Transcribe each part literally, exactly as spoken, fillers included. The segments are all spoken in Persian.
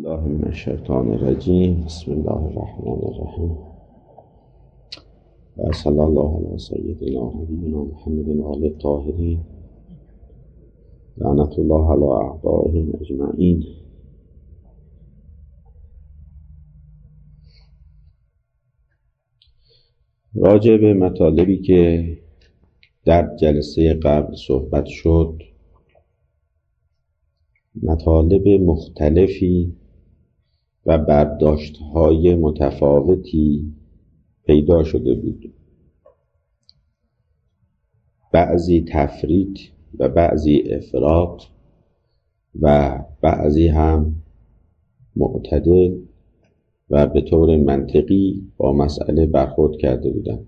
الله من الشیطان الرجیم. بسم الله الرحمن الرحیم. و صلی الله علی سیدنا و نبینا محمد و آله الطاهرین لعنت الله علی اعدائهم اجمعین. راجع به مطالبی که در جلسه قبل صحبت شد، مطالب مختلفی و برداشت‌های متفاوتی پیدا شده بود، بعضی تفرید و بعضی افراط و بعضی هم معتدل و به طور منطقی با مسئله برخورد کرده بودند.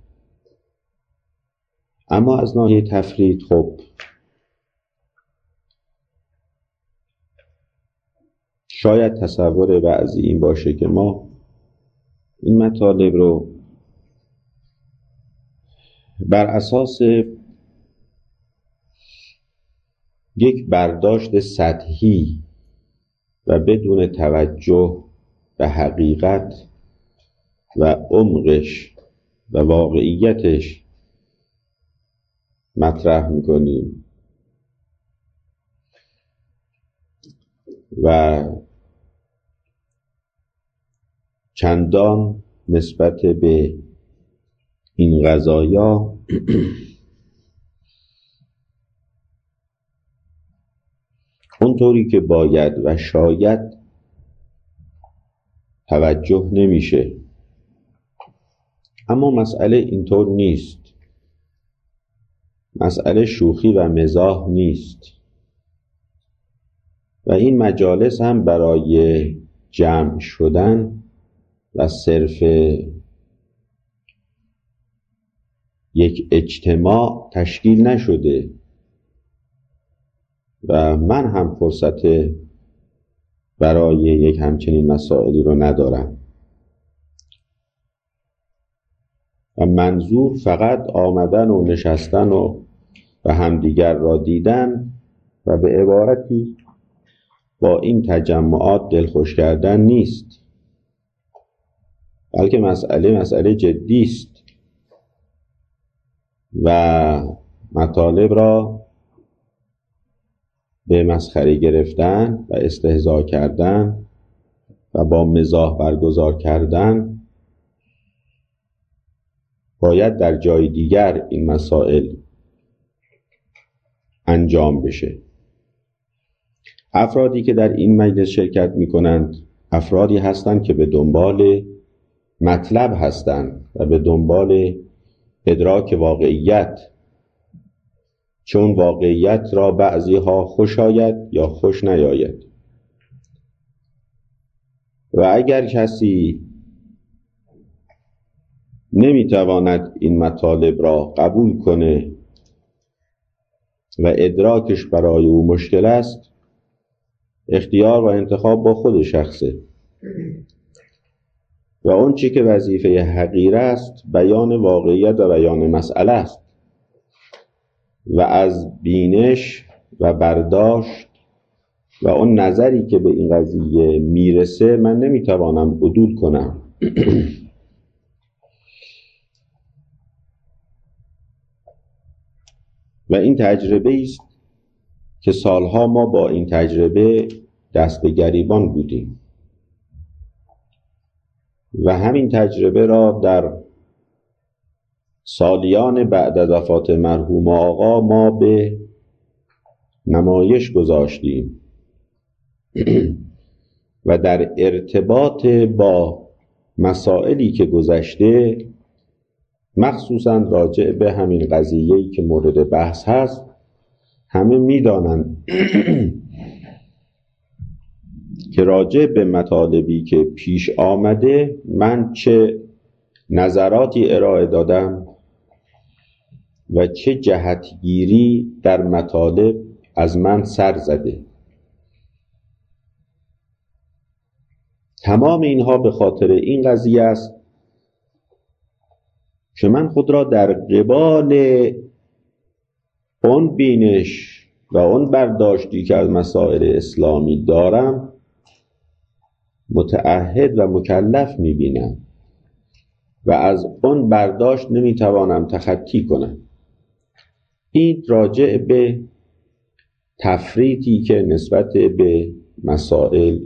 اما از ناحیه تفرید خب شاید تصور بعضی این باشه که ما این مطالب رو بر اساس یک برداشت سطحی و بدون توجه به حقیقت و عمقش و واقعیتش مطرح میکنیم و چندان نسبت به این قضایا اونطوری که باید و شاید توجه نمیشه. اما مسئله اینطور نیست. مسئله شوخی و مزاح نیست و این مجالس هم برای جمع شدن و صرف یک اجتماع تشکیل نشده و من هم فرصت برای یک همچنین مسائلی رو ندارم و منظور فقط آمدن و نشستن و و همدیگر را دیدن و به عبارتی با این تجمعات دلخوش کردن نیست، بلکه مسئله مسئله جدی است و مطالب را به مسخره گرفتن و استهزا کردن و با مزاح برگزار کردن باید در جای دیگر این مسائل انجام بشه. افرادی که در این مجلس شرکت می کنند افرادی هستند که به دنبال مطلب هستند و به دنبال ادراک واقعیت، چون واقعیت را بعضی ها خوش آید یا خوش نیاید و اگر کسی نمیتواند این مطالب را قبول کنه و ادراکش برای او مشکل است، اختیار و انتخاب با خود شخصه و اون چی که وظیفه حقیر است بیان واقعیت و بیان مسئله است و از بینش و برداشت و اون نظری که به این قضیه میرسه من نمیتوانم عدول کنم. و این تجربه است که سالها ما با این تجربه دست به گریبان بودیم و همین تجربه را در سالیان بعد از وفات مرحوم آقا ما به نمایش گذاشتیم و در ارتباط با مسائلی که گذشته، مخصوصا راجع به همین قضیه‌ای که مورد بحث هست، همه می‌دانند که راجع به مطالبی که پیش آمده من چه نظراتی ارائه دادم و چه جهتگیری در مطالب از من سر زده. تمام اینها به خاطر این قضیه است که من خود را در قبال اون بینش و اون برداشتی که از مسائل اسلامی دارم متعهد و مکلف میبینم و از اون برداشت نمیتوانم تخطی کنم. این راجع به تفریطی که نسبت به مسائل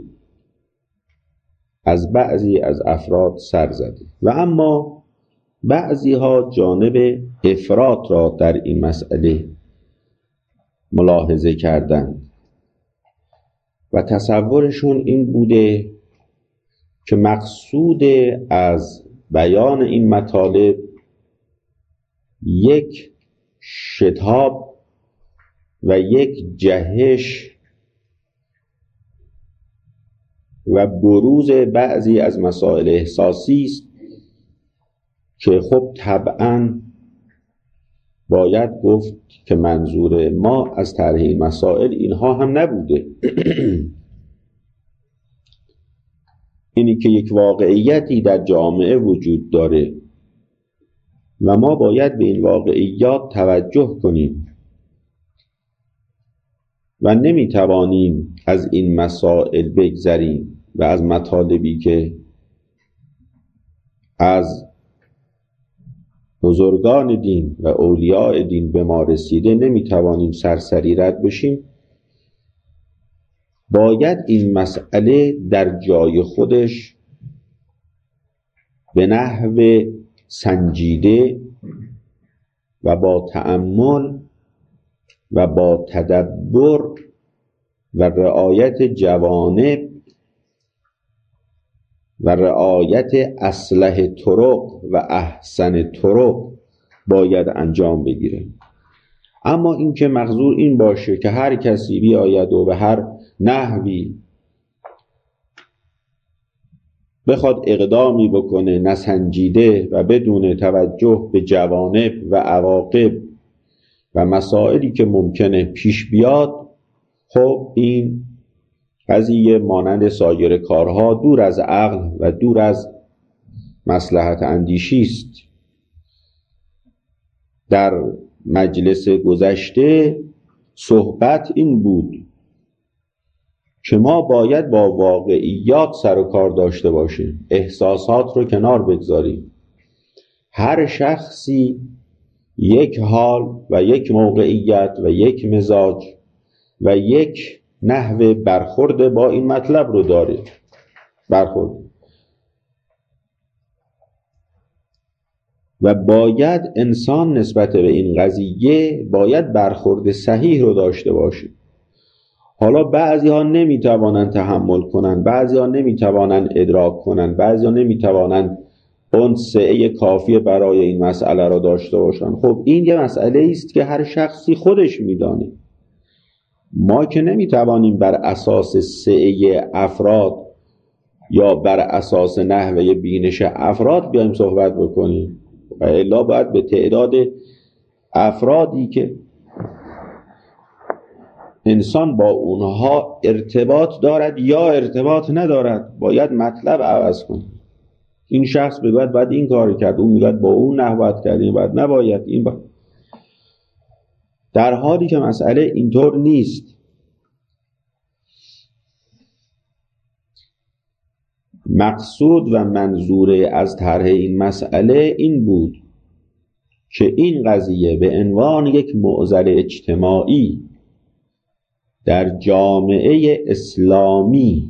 از بعضی از افراد سر زده و اما بعضی ها جانب افراط را در این مسئله ملاحظه کردند و تصورشون این بوده که مقصود از بیان این مطالب یک شتاب و یک جهش و بروز بعضی از مسائل احساسی است که خب طبعاً باید گفت که منظور ما از طرح این مسائل اینها هم نبوده. اینی که یک واقعیتی در جامعه وجود داره و ما باید به این واقعیات توجه کنیم و نمیتوانیم از این مسائل بگذریم و از مطالبی که از بزرگان دین و اولیاء دین به ما رسیده نمیتوانیم سرسری رد بشیم. باید این مسئله در جای خودش به نحو سنجیده و با تأمل و با تدبر و رعایت جوانب و رعایت اصلح طرق و احسن طرق باید انجام بگیره. اما این که مقصود این باشه که هر کسی بیاید و به هر نحوی بخواد اقدامی بکنه نسنجیده و بدون توجه به جوانب و عواقب و مسائلی که ممکنه پیش بیاد، خب این قضیه مانند سایر کارها دور از عقل و دور از مصلحت اندیشی است. در مجلس گذشته صحبت این بود که ما باید با واقعیات سر و کار داشته باشیم، احساسات رو کنار بگذاریم. هر شخصی یک حال و یک موقعیت و یک مزاج و یک نحوه برخورد با این مطلب رو داره. برخورد و باید انسان نسبت به این قضیه باید برخورد صحیح رو داشته باشه. حالا بعضی ها نمی توانند تحمل کنند، بعضی ها نمی توانند ادراک کنند، بعضی ها نمی توانند اون سعه کافی برای این مسئله را داشته باشند. خب این یه مسئله است که هر شخصی خودش میدانه. ما که نمی توانیم بر اساس سعه افراد یا بر اساس نحوه بینش افراد بیایم صحبت بکنیم و الا باید به تعداد افرادی که انسان با اونها ارتباط دارد یا ارتباط ندارد باید مطلب عوض کنیم. این شخص بگوید باید این کار کرد، اون میگوید با اون نحوت کرد، این باید نباید، این باید. در حالی که مسئله اینطور نیست. مقصود و منظور از طرح این مسئله این بود که این قضیه به عنوان یک معضل اجتماعی در جامعه اسلامی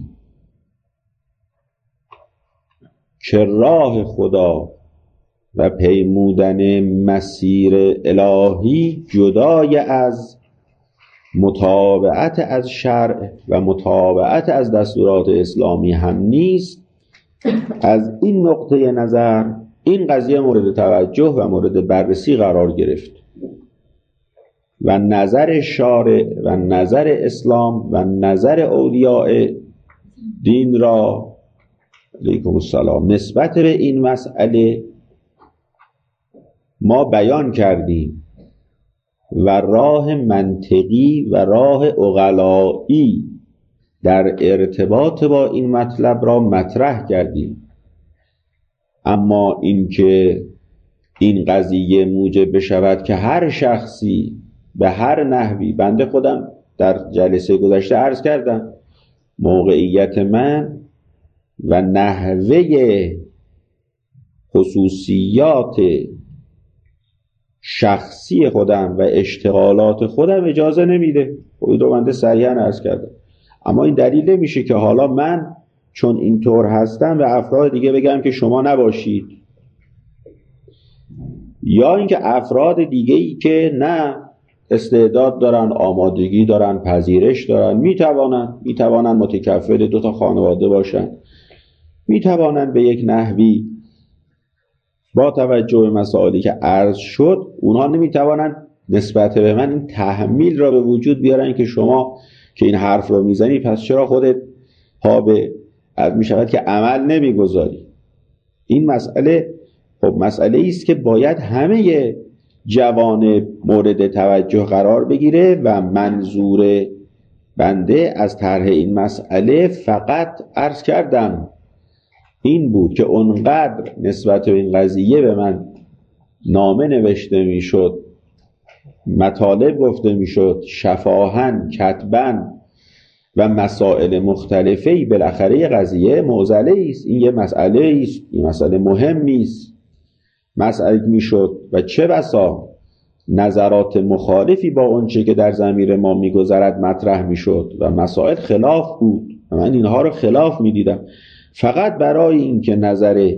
که راه خدا و پیمودن مسیر الهی جدای از متابعت از شرع و متابعت از دستورات اسلامی هم نیست، از این نقطه نظر این قضیه مورد توجه و مورد بررسی قرار گرفت و نظر شارع و نظر اسلام و نظر اولیاء دین را علیکم السلام نسبت به این مسئله ما بیان کردیم و راه منطقی و راه عقلایی در ارتباط با این مطلب را مطرح کردیم. اما اینکه این قضیه موجب بشود که هر شخصی به هر نحوی، بنده خودم در جلسه گذشته عرض کردم موقعیت من و نحوه خصوصیات شخصی خودم و اشتغالات خودم اجازه نمیده. خب دو بنده صریحاً عرض کردم. اما این دلیل نمیشه که حالا من چون اینطور هستم و افراد دیگه بگم که شما نباشید، یا اینکه افراد دیگه ای که نه استعداد دارن، آمادگی دارن، پذیرش دارن، میتوانن میتوانن متکفل دو تا خانواده باشن، میتوانن به یک نحوی با توجه به مسائلی که عرض شد، اونها نمیتوانن نسبت به من این تحمیل را به وجود بیارن که شما که این حرف رو میزنی پس چرا خودت پا به از میشود که عمل نمیگذاری. این مسئله خب مسئله است که باید همه جوانب مورد توجه قرار بگیره و منظور بنده از طرح این مسئله فقط عرض کردم این بود که اونقدر نسبت به این قضیه به من نامه نوشته میشد، مطالب گفته میشد، شفاهن، کتبن و مسائل مختلفی، بالاخره یه قضیه معضله است، این یه مسئله است، این مسئله مهمی است مسئله میشد و چه بسا نظرات مخالفی با اونچه که در ضمیر ما میگذرد مطرح میشد و مسائل خلاف بود و من اینها رو خلاف میدیدم. فقط برای اینکه نظر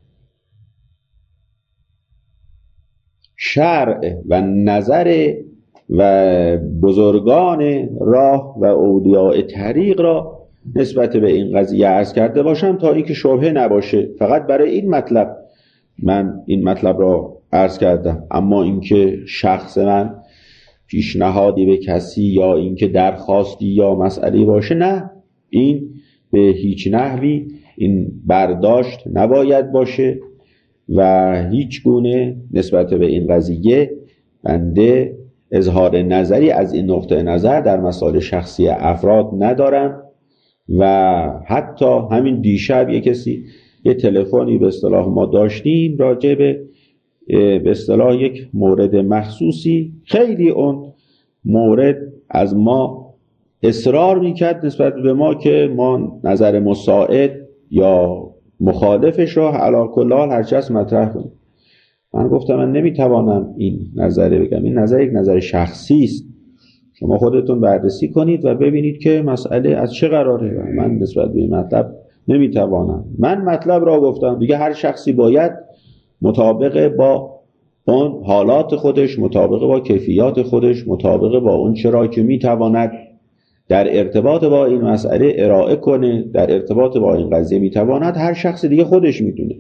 شرع و نظر و بزرگان راه و اولیاء طریق را نسبت به این قضیه عرض کرده باشم تا اینکه شبهه نباشه، فقط برای این مطلب من این مطلب را عرض کردم. اما اینکه شخص من پیشنهادی به کسی یا اینکه درخواستی یا مسئله باشه، نه، این به هیچ نحوی این برداشت نباید باشه و هیچ گونه نسبت به این قضیه بنده اظهار نظری از این نقطه نظر در مسائل شخصی افراد ندارم. و حتی همین دیشب یک کسی یه تلفنی به اصطلاح ما داشتیم راجع به به اصطلاح یک مورد مخصوصی، خیلی اون مورد از ما اصرار میکرد نسبت به ما که ما نظر مساعد یا مخالفش را علی کل حال هر چه مطرح کنیم. من گفتم من نمیتوانم این نظر بگم، این نظر یک نظر شخصی است، شما خودتون بررسی کنید و ببینید که مسئله از چه قراره. من نسبت به این مطلب نمیتوانم. من مطلب را گفتم دیگه، هر شخصی باید مطابق با اون حالات خودش، مطابق با کیفیات خودش، مطابق با اون چرا که میتواند در ارتباط با این مسئله ارائه کنه، در ارتباط با این قضیه میتواند، هر شخص دیگه خودش میدونه.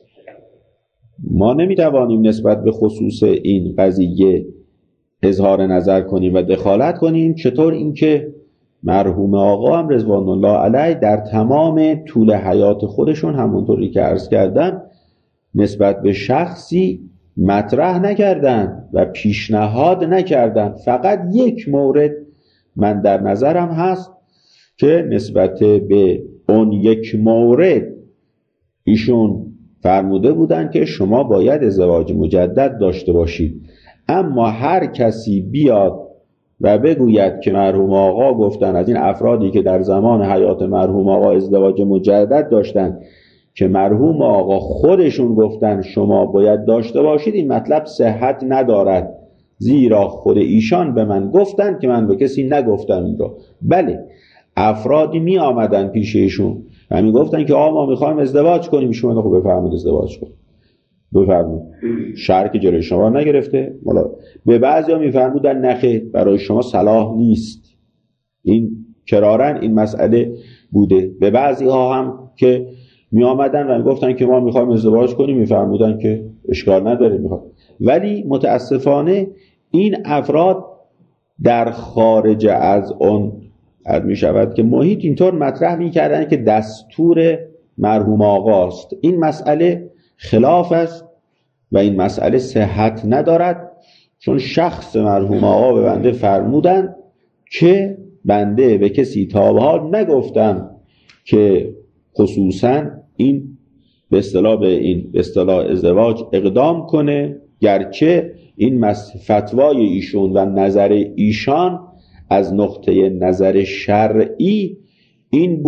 ما نمیتوانیم نسبت به خصوص این قضیه اظهار نظر کنیم و دخالت کنیم. چطور اینکه مرحوم آقا هم رضوان الله علیه در تمام طول حیات خودشون همونطوری که عرض کردم نسبت به شخصی مطرح نکردن و پیشنهاد نکردن. فقط یک مورد من در نظرم هست که نسبت به اون یک مورد ایشون فرموده بودن که شما باید ازدواج مجدد داشته باشید. اما هر کسی بیاد و بگوید که مرحوم آقا گفتن، از این افرادی که در زمان حیات مرحوم آقا ازدواج مجدد داشتن که مرحوم آقا خودشون گفتن شما باید داشته باشید، این مطلب صحت ندارد، زیرا خود ایشان به من گفتن که من به کسی نگفتم این رو. بله، افرادی می آمدن پیش ایشون و می گفتن که آقا ما میخوایم ازدواج کنیم. ایشون خب بفرمایید ازدواج کنیم، بفرمایید، شرع که جلوی شما نگرفته. والا به بعضیا میفرمودن نخیر برای شما صلاح نیست. این کرارن این مسئله بوده. به بعضی ها هم که می آمدن و می گفتن که ما میخوایم ازدواج کنیم، میفرمودن که اشکال نداره میخواد. ولی متاسفانه این افراد در خارج از اون می شود که محیط اینطور مطرح می کردن که دستور مرحوم آقاست. این مسئله خلاف است و این مسئله صحت ندارد، چون شخص مرحوم آقا به بنده فرمودن که بنده به کسی تا به حال نگفتم که خصوصا این به اصطلاح به این به اصطلاح ازدواج اقدام کنه، گرچه این فتوای ایشون و نظر ایشان از نقطه نظر شرعی این بود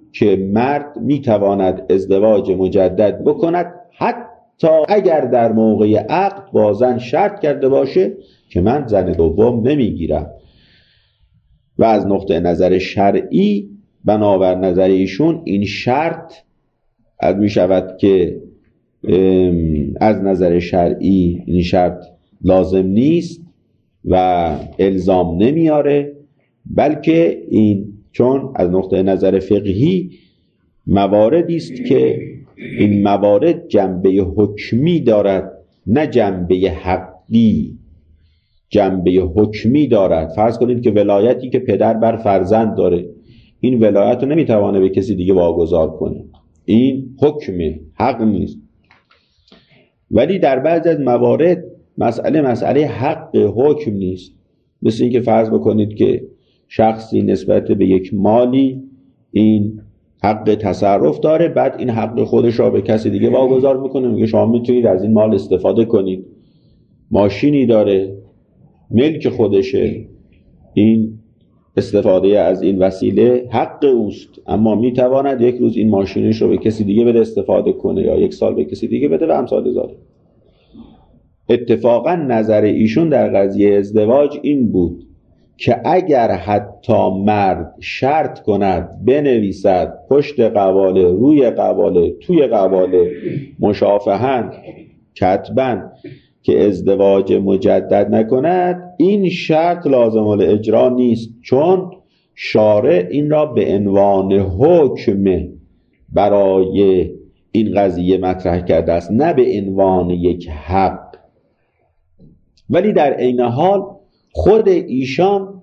که مرد میتواند ازدواج مجدد بکند حتی اگر در موقع عقد با زن شرط کرده باشه که من زن دوم نمیگیرم. و از نقطه نظر شرعی بنابر نظر ایشون این شرط از می شود که از نظر شرعی این شرط لازم نیست و الزام نمیاره، بلکه این چون از نقطه نظر فقهی مواردی است که این موارد جنبه حکمی دارد نه جنبه حقی، جنبه حکمی دارد. فرض کنید که ولایتی که پدر بر فرزند داره، این ولایت رو نمیتوانه به کسی دیگه واگذار کنه، این حکمه، حق نیست. ولی در بعضی از موارد مسئله مسئله حق حکم نیست. مثل اینکه فرض بکنید که شخصی نسبت به یک مالی این حق تصرف داره، بعد این حق خودش را به کسی دیگه واگذار میکنه، میگه شما میتونید از این مال استفاده کنید. ماشینی داره، ملک خودشه، این استفاده از این وسیله حق اوست، اما میتواند یک روز این ماشینش رو به کسی دیگه بده استفاده کنه یا یک سال به کسی دیگه بده و امثال ذالک. اتفاقا نظر ایشون در قضیه ازدواج این بود که اگر حتی مرد شرط کند، بنویسد پشت قواله، روی قواله، توی قواله، مشافهن، کتبن که ازدواج مجدد نکند، این شرط لازم الاجرا نیست، چون شارع این را به عنوان حکم برای این قضیه مطرح کرده است، نه به عنوان یک حق. ولی در عین حال خود ایشان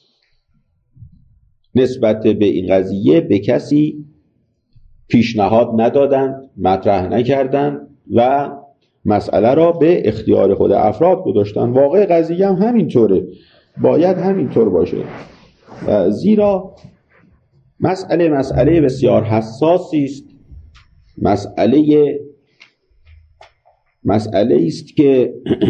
نسبت به این قضیه به کسی پیشنهاد ندادند، مطرح نکردند و مسئله را به اختیار خود افراد گذاشتن. واقع قضیه هم همینطوره، باید همینطور باشه، زیرا مسئله مسئله بسیار حساسی است. مسئله مسئله است که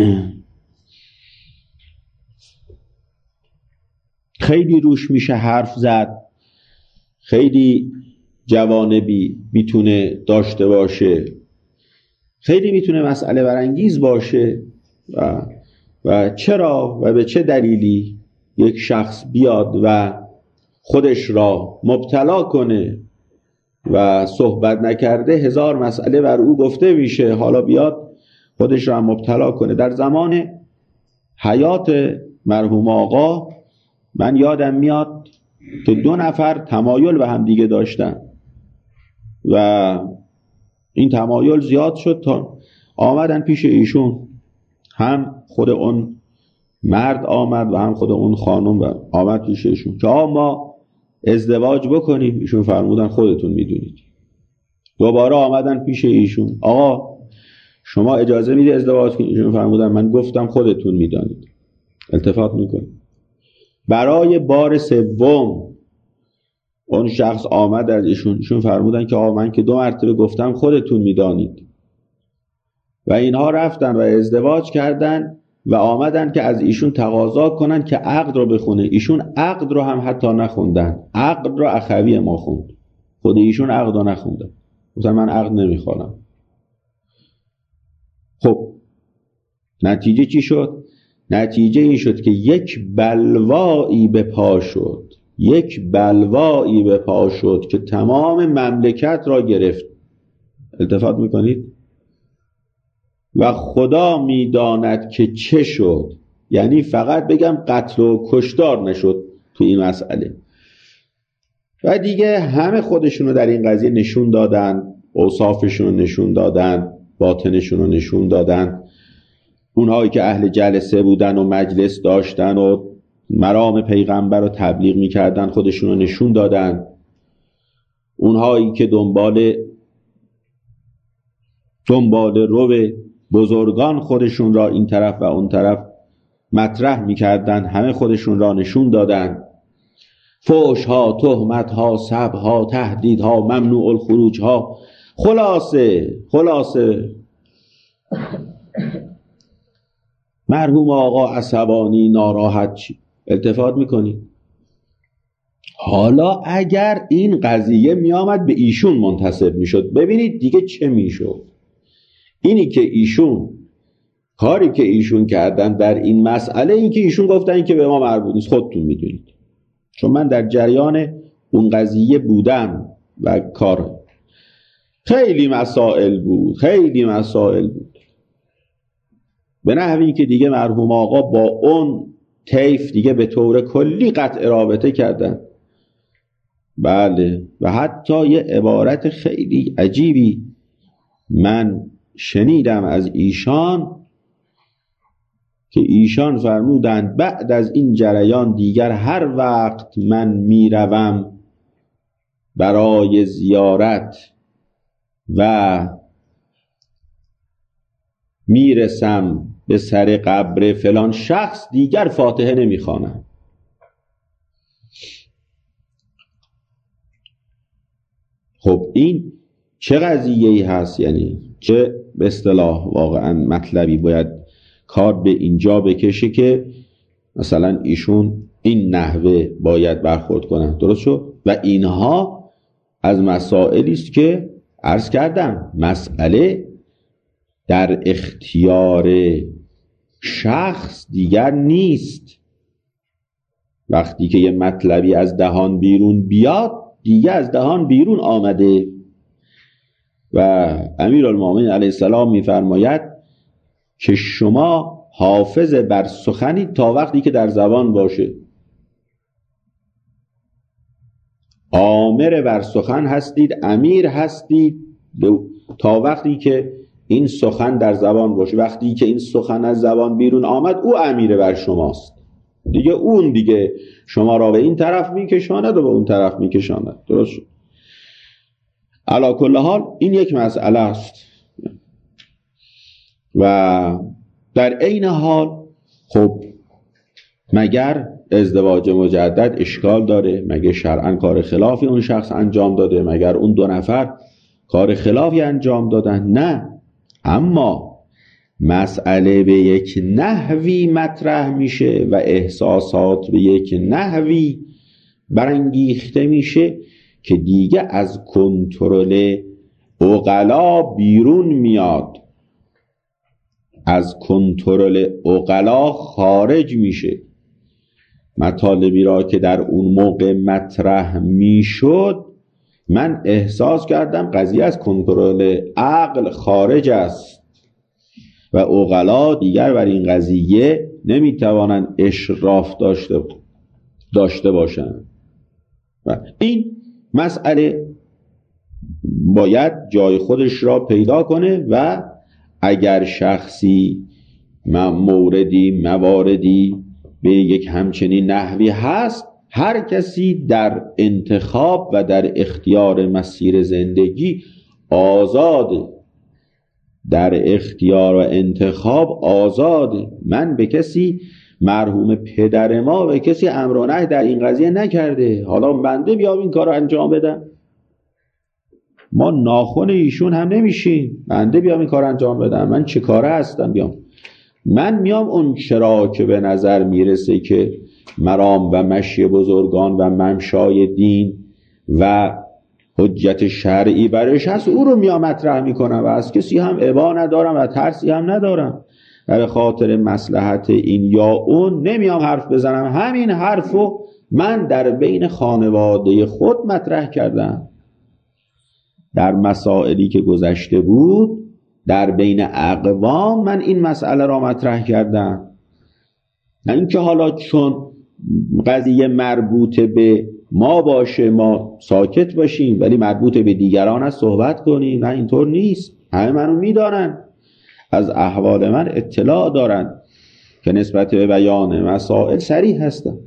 خیلی روش میشه حرف زد، خیلی جوانبی میتونه داشته باشه، خیلی میتونه مسئله برانگیز باشه و, و چرا و به چه دلیلی یک شخص بیاد و خودش را مبتلا کنه و صحبت نکرده هزار مسئله بر او گفته میشه، حالا بیاد خودش را مبتلا کنه. در زمان حیات مرحوم آقا من یادم میاد که دو نفر تمایل به هم دیگه داشتن و این تمایل زیاد شد تا آمدن پیش ایشون، هم خود اون مرد آمد و هم خود اون خانم و آمد پیش ایشون که آقا ما ازدواج بکنیم. ایشون فرمودن خودتون میدونید. دوباره آمدن پیش ایشون، آقا شما اجازه میده ازدواج کنید؟ ایشون فرمودن من گفتم خودتون میدانید. التفات میکنید. برای بار سوم اون شخص آمد از ایشون، ایشون فرمودن که آقا من که دو مرتبه گفتم خودتون میدانید. و اینها رفتن و ازدواج کردن و آمدن که از ایشون تقاضا کنن که عقد رو بخونه. ایشون عقد رو هم حتی نخوندن، عقد رو اخوی ما خوند، خود ایشون عقد رو نخوندن، گفتن من عقد نمیخوانم. خب نتیجه چی شد؟ نتیجه این شد که یک بلوایی به پا شد، یک بلوایی به پا شد که تمام مملکت را گرفت. التفات میکنید؟ و خدا میداند که چه شد. یعنی فقط بگم قتل و کشتار نشد تو این مسئله. و دیگه همه خودشونو در این قضیه نشون دادن، اوصافشون رو نشون دادن، باطنشون رو نشون دادن. اونهایی که اهل جلسه بودن و مجلس داشتن و مرام پیغمبر رو تبلیغ میکردن خودشون رو نشون دادن. اونهایی که دنبال دنبال رو بزرگان خودشون را این طرف و اون طرف مطرح میکردن همه خودشون را نشون دادن. فحش ها، تهمت ها، سب ها، تهدید ها، ممنوع الخروج ها، خلاصه خلاصه مرحوم آقا عصبانی، ناراحت چی؟ التفات میکنی؟ حالا اگر این قضیه می آمد به ایشون منتسب می شد، ببینید دیگه چه می شد. اینی که ایشون کاری که ایشون کردن در این مسئله، این که ایشون گفتن این که به ما مربوط نیست، خودتون میدونید، چون من در جریان اون قضیه بودم و کار خیلی مسائل بود خیلی مسائل بود به نحوی که دیگه مرحوم آقا با اون طیف دیگه به طور کلی قطع رابطه کردن. بله، و حتی یه عبارت خیلی عجیبی من شنیدم از ایشان که ایشان فرمودند بعد از این جریان دیگر هر وقت من میروم برای زیارت و میرسم به سر قبر فلان شخص، دیگر فاتحه نمیخوانم. خب این چه قضیه‌ای هست؟ یعنی چه به اصطلاح واقعا مطلبی باید کار به اینجا بکشه که مثلا ایشون این نحوه باید برخورد کنن؟ درست شد؟ و اینها از مسائلی است که عرض کردم مسئله در اختیار شخص دیگر نیست. وقتی که یه مطلبی از دهان بیرون بیاد، دیگه از دهان بیرون آمده. و امیرالمومنین علیه السلام میفرماید که شما حافظ بر سخنی تا وقتی که در زبان باشه، آمر بر سخن هستید، امیر هستید تا وقتی که این سخن در زبان باشه. وقتی که این سخن از زبان بیرون آمد، او امیر بر شماست دیگه، اون دیگه شما را به این طرف میکشاند و به اون طرف میکشاند. درست شد؟ علی کل حال این یک مسئله است. و در عین حال خب مگر ازدواج مجدد اشکال داره؟ مگر شرعاً کار خلافی اون شخص انجام داده؟ مگر اون دو نفر کار خلافی انجام دادن؟ نه. اما مسئله به یک نحوی مطرح میشه و احساسات به یک نحوی برانگیخته میشه که دیگه از کنترل عقلا بیرون میاد، از کنترل عقلا خارج میشه. مطالبی را که در اون موقع مطرح میشد، من احساس کردم قضیه از کنترل عقل خارج است و عقلا دیگر بر این قضیه نمیتوانند اشراف داشته داشته باشند. و این مسئله باید جای خودش را پیدا کنه و اگر شخصی موردی مواردی به یک همچنین نحوی هست، هر کسی در انتخاب و در اختیار مسیر زندگی آزاده، در اختیار و انتخاب آزاده. من به کسی، مرحوم پدر ما به کسی امر و نهی در این قضیه نکرده، حالا بنده بیام این کار رو انجام بدم؟ ما ناخن ایشون هم نمیشیم، بنده بیام این کار رو انجام بدم؟ من چه کاره هستم بیام؟ من میام اون چرا که به نظر میرسه که مرام و مشی بزرگان و ممشای دین و حجت شرعی برش هست، او رو میام مطرح میکنم و از کسی هم ابا ندارم و ترسی هم ندارم و به خاطر مصلحت این یا اون نمیام حرف بزنم. همین حرفو من در بین خانواده خود مطرح کردم، در مسائلی که گذشته بود در بین اقوام من این مسئله را مطرح کردم. نه اینکه حالا چون قضیه مربوط به ما باشه ما ساکت باشیم ولی مربوط به دیگران است صحبت کنیم. نه، اینطور نیست. همه منو میدانن، از احوال من اطلاع دارن که نسبت به بیان مسائل صریح هستم.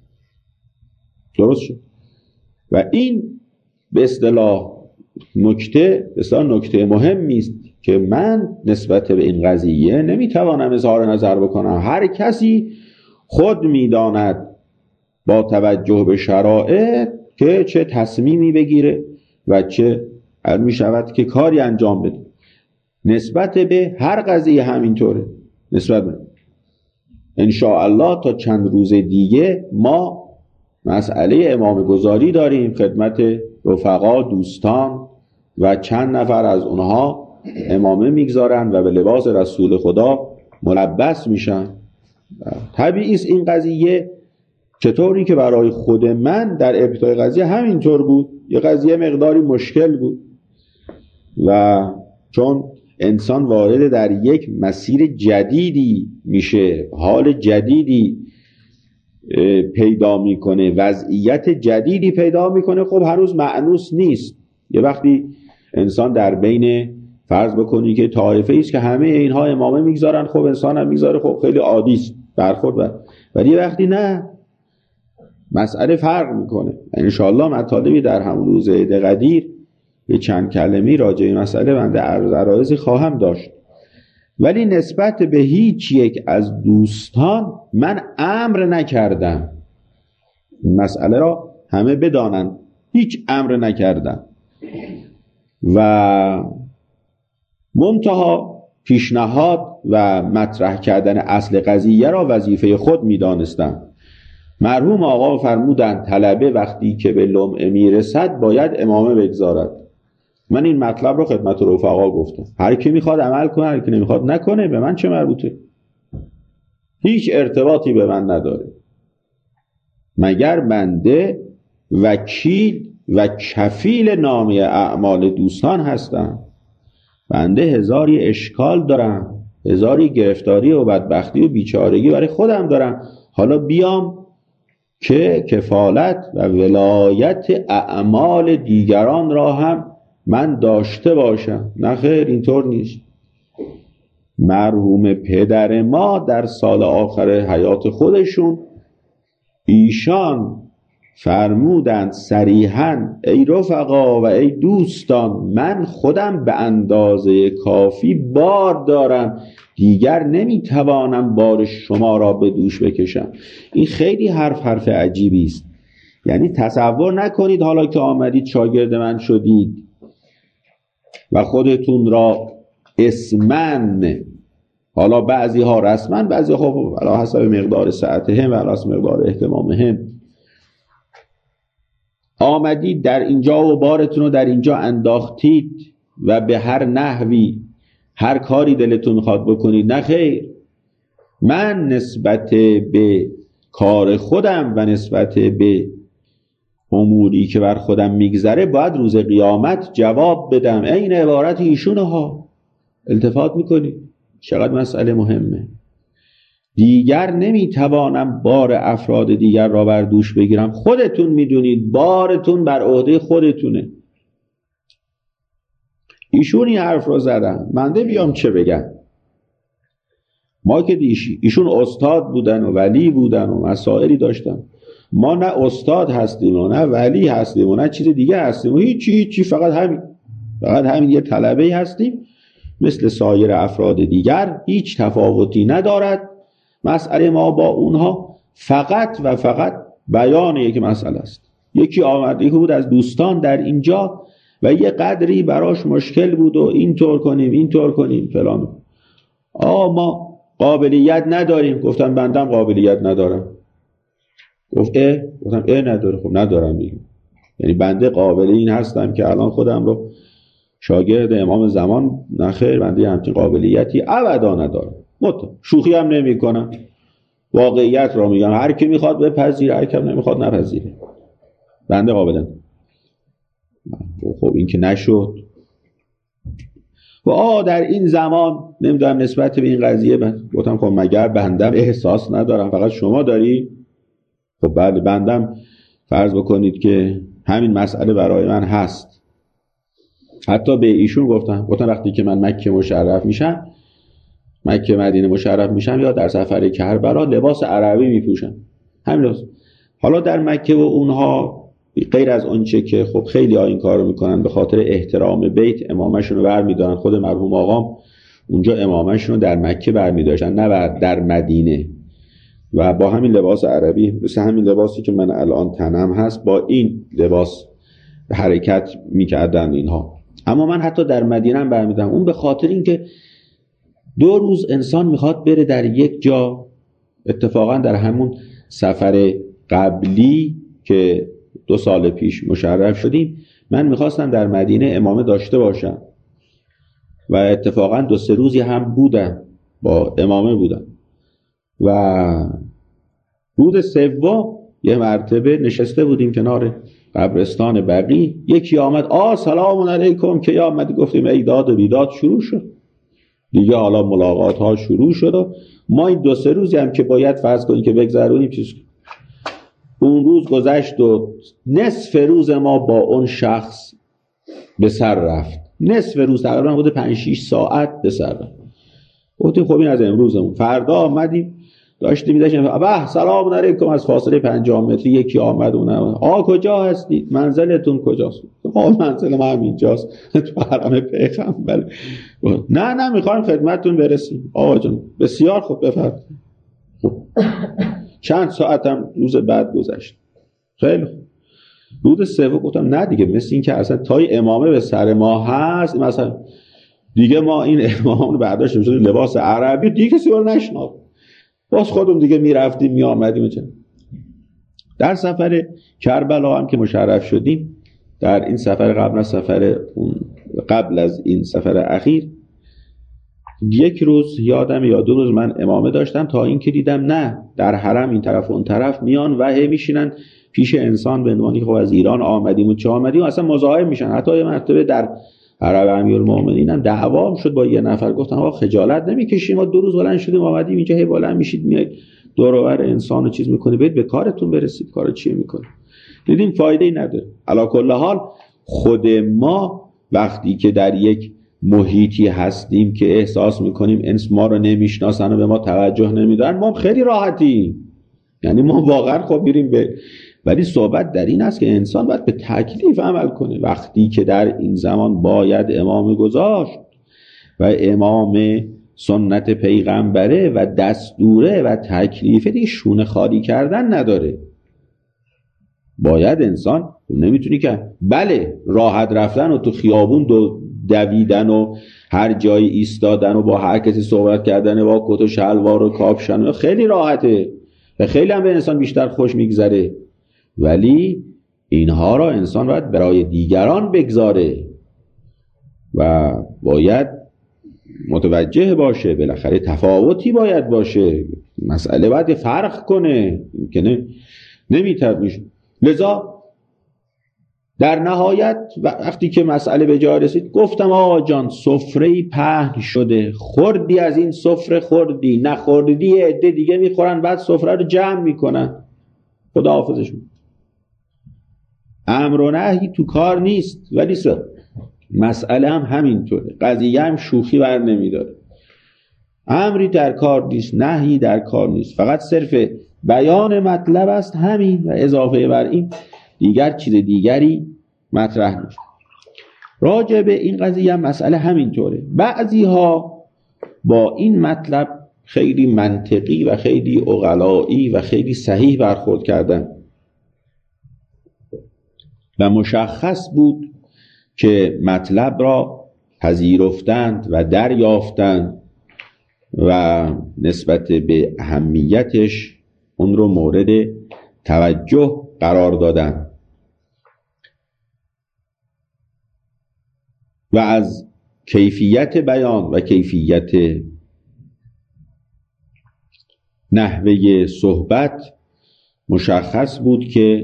درست شد؟ و این به اصطلاح نکته بسیار نکته مهمی است که من نسبت به این قضیه نمیتوانم اظهار نظر بکنم. هر کسی خود میداند با توجه به شرایط که چه تصمیمی بگیره و چه می شود که کاری انجام بده. نسبت به هر قضیه همینطوره. نسبت به ان شاء الله تا چند روز دیگه ما مسئله امام گذاری داریم خدمت رفقا، دوستان و چند نفر از اونها امامه میگذارن و به لباس رسول خدا ملبس میشن. طبیعی است این قضیه چطوری که برای خود من در ابتدای قضیه همینطور بود، یه قضیه مقداری مشکل بود و چون انسان وارد در یک مسیر جدیدی میشه، حال جدیدی پیدا میکنه، وضعیت جدیدی پیدا میکنه، خب هنوز مأنوس نیست. یه وقتی انسان در بین فرض بکنی که طایفه ایست که همه اینها امامه میگذارن، خب انسان هم میگذاره، خب خیلی عادی است برخورد بر. ولی یه وقتی نه، مسئله فرق میکنه. انشاءالله مطالبی در همون روز عید قدیر به چند کلمی راجع به مسئله بنده عرایضی خواهم داشت. ولی نسبت به هیچ یک از دوستان من امر نکردم. این مسئله را همه بدانند، هیچ امر نکردم و منتها پیشنهاد و مطرح کردن اصل قضیه را وظیفه خود می‌دانستم. مرحوم آقا فرمودند طلبه وقتی که به لمعه میرسد باید امامه بگذارد. من این مطلب رو خدمت رفقا گفتم، هر کی میخواد عمل کنه، هر کی نمیخواد نکنه، به من چه مربوطه؟ هیچ ارتباطی به من نداره، مگر بنده وکیل و کفیل نامی اعمال دوستان هستم. بنده هزاری اشکال دارم، هزاری گرفتاری و بدبختی و بیچارگی برای خودم دارم، حالا بیام که کفالت و ولایت اعمال دیگران را هم من داشته باشم؟ نه خیر، اینطور نیست. مرحوم پدر ما در سال آخر حیات خودشون ایشان فرمودند صریحاً ای رفقا و ای دوستان، من خودم به اندازه کافی بار دارم، دیگر نمیتوانم بار شما را به دوش بکشم. این خیلی حرف حرف عجیبی است. یعنی تصور نکنید حالا که آمدید شاگرد من شدید و خودتون را اسمن، حالا بعضی ها رسمن، بعضی ها علی حسب مقدار ساعتهم و علی حسب مقدار اهتمامهم آمدید در اینجا و بارتون رو در اینجا انداختید و به هر نحوی هر کاری دلتون میخواد بکنید. نه خیر، من نسبت به کار خودم و نسبت به اموری که بر خودم میگذره باید روز قیامت جواب بدم. این عبارت ایشونه ها، التفات میکنید چقدر مسئله مهمه. دیگر نمیتوانم بار افراد دیگر را بر دوش بگیرم. خودتون میدونید بارتون بر عهده خودتونه. ایشون این حرف را زدن، منده بیام چه بگم؟ ما که دیشی ایشون استاد بودن و ولی بودن و مسائلی داشتن، ما نه استاد هستیم و نه ولی هستیم و نه چیز دیگه هستیم و هیچی هیچی، فقط همین فقط همین یه طلبه هستیم مثل سایر افراد دیگر، هیچ تفاوتی ندارد. مسئله ما با اونها فقط و فقط بیان یک مسئله است. یکی آمد، یکی بود از دوستان در اینجا و یه قدری براش مشکل بود و اینطور کنیم اینطور کنیم فلان. آه ما قابلیت نداریم. گفتم بندم قابلیت ندارم. گفت اه؟ گفتم اه نداره. خب ندارم دیگه. یعنی بنده قابل این هستم که الان خودم رو شاگرد امام زمان، نخیر بنده همچین قابلیتی ابدا ندارم. مطمئن شوخی هم نمی کنم، واقعیت را میگم. هر کی میخواد بپذیره، هر کی نمیخواد نپذیره. بنده قابلم. خب این که نشد. و آه در این زمان نمیدونم نسبت به این قضیه بند. گفتم خب مگر بندم احساس ندارم فقط شما داری؟ خب بله بندم فرض بکنید که همین مسئله برای من هست. حتی به ایشون گفتم گفتم وقتی که من مکه مشرف میشم، مکه مدینه مشرف میشم یا در سفر کربلا، لباس عربی میپوشم. همین لباس. حالا در مکه و اونها غیر از اونچه که خب خیلی ها این کارو میکنن به خاطر احترام بیت امامشون رو برمیدارن، خود مرحوم آقام اونجا امامشون رو در مکه برمیداشتن نه در مدینه، و با همین لباس عربی مثل همین لباسی که من الان تنم هست با این لباس حرکت میکردن اینها. اما من حتی در مدینه هم برمیدارم. اون به خاطر اینکه دو روز انسان میخواد بره در یک جا. اتفاقا در همون سفر قبلی که دو سال پیش مشرف شدیم، من میخواستم در مدینه امامه داشته باشم و اتفاقا دو سه روزی هم بودم، با امامه بودم و روز سوم یه مرتبه نشسته بودیم کنار قبرستان بقیع، یکی آمد آ سلام علیکم که یا آمدی، گفتیم ای داد و بیداد. شروع شد دیگه، حالا ملاقات ها شروع شد و ما این دو سه روزی هم که باید فرض کنیم که بگذرونیم چیز. اون روز گذشت و نصف روز ما با اون شخص به سر رفت، نصف روز تقریبا بوده پنج شش ساعت به سر رفت. گفتیم خب این از امروزمون. فردا آمدیم داشتیم می‌داشتیم ابا سلام علیکم، از فاصله پنجاه متری یکی آمد اونم آ کجا هستید، منزلتون کجاست؟ آ منزل ما هم اینجاست تو حرم پیغمبر. نه نه می‌خوایم خدمتتون برسیم. آقا جان بسیار خوب بفرمایید. چند ساعت هم روز بعد گذشت. خیلی خوب. روز سوم گفتم نه دیگه، مثل این که اصلا تای امامه به سر ما هست، مثلا دیگه ما این امام رو برداشتیم شد لباس عربی، دیگه کسی رو نشناخت، باز خودمون دیگه میرفتیم میآمدیم. چه در سفر کربلا هم که مشرف شدیم، در این سفر قبل از سفر اون قبل از این سفر اخیر، یک روز یادم یا دو روز من امامه داشتم، تا این که دیدم نه در حرم این طرف و اون طرف میان و هی میشینن پیش انسان به عنوانی خب از ایران آمدیم و چه آمدیم، اصلا مزاحم میشن. حتی یه مرتبه در حرم امیرالمومنین هم دعوام شد با یه نفر، گفتم آقا خجالت نمیکشیم، ما دو روز بلند شدیم آمدیم اینجا، هی بلند میشید میای دور و بر انسان رو چیز میکنی، برید به کارتون برسید. کارو چیه میکنی؟ دیدیم فایده ای نداره. علی کل حال خود ما وقتی که در یک محیطی هستیم که احساس میکنیم انس ما رو نمیشناسن و به ما توجه نمیدن، ما خیلی راحتیم، یعنی ما واقعا خب میریم به. ولی صحبت در این است که انسان باید به تکلیف عمل کنه. وقتی که در این زمان باید امام گذاشت و امام سنت پیغمبره و دستوره و تکلیفه، دیگه شونه خالی کردن نداره. باید انسان نمیتونی که بله راحت رفتن و تو خیابون دو دویدن و هر جایی ایستادن و با هر کسی صحبت کردن با کت و شلوار و کاپشن خیلی راحته و خیلی هم به انسان بیشتر خوش میگذره، ولی اینها را انسان باید برای دیگران بگذاره و باید متوجه باشه، بالاخره تفاوتی باید باشه، مسئله باید فرق کنه که نه نمیتونه. لذا در نهایت وقتی که مسئله به جا رسید گفتم آقا جان سفره پهن شده، خوردی از این سفره خوردی، نخوردی عده دیگه میخورن بعد سفره رو جمع میکنن، خداحافظش میکنن. امر و نهی تو کار نیست، ولی مسئله هم همینطوره، قضیه هم شوخی بر نمیداره. امری در کار نیست، نهی در کار نیست، فقط صرف بیان مطلب است همین و اضافه بر این دیگر چیز دیگری مطرح میشه. راجع به این قضیه هم مسئله همینطوره. بعضی ها با این مطلب خیلی منطقی و خیلی عقلایی و خیلی صحیح برخورد کردن و مشخص بود که مطلب را پذیرفتند و دریافتند و نسبت به اهمیتش اون رو مورد توجه قرار دادن و از کیفیت بیان و کیفیت نحوه صحبت مشخص بود که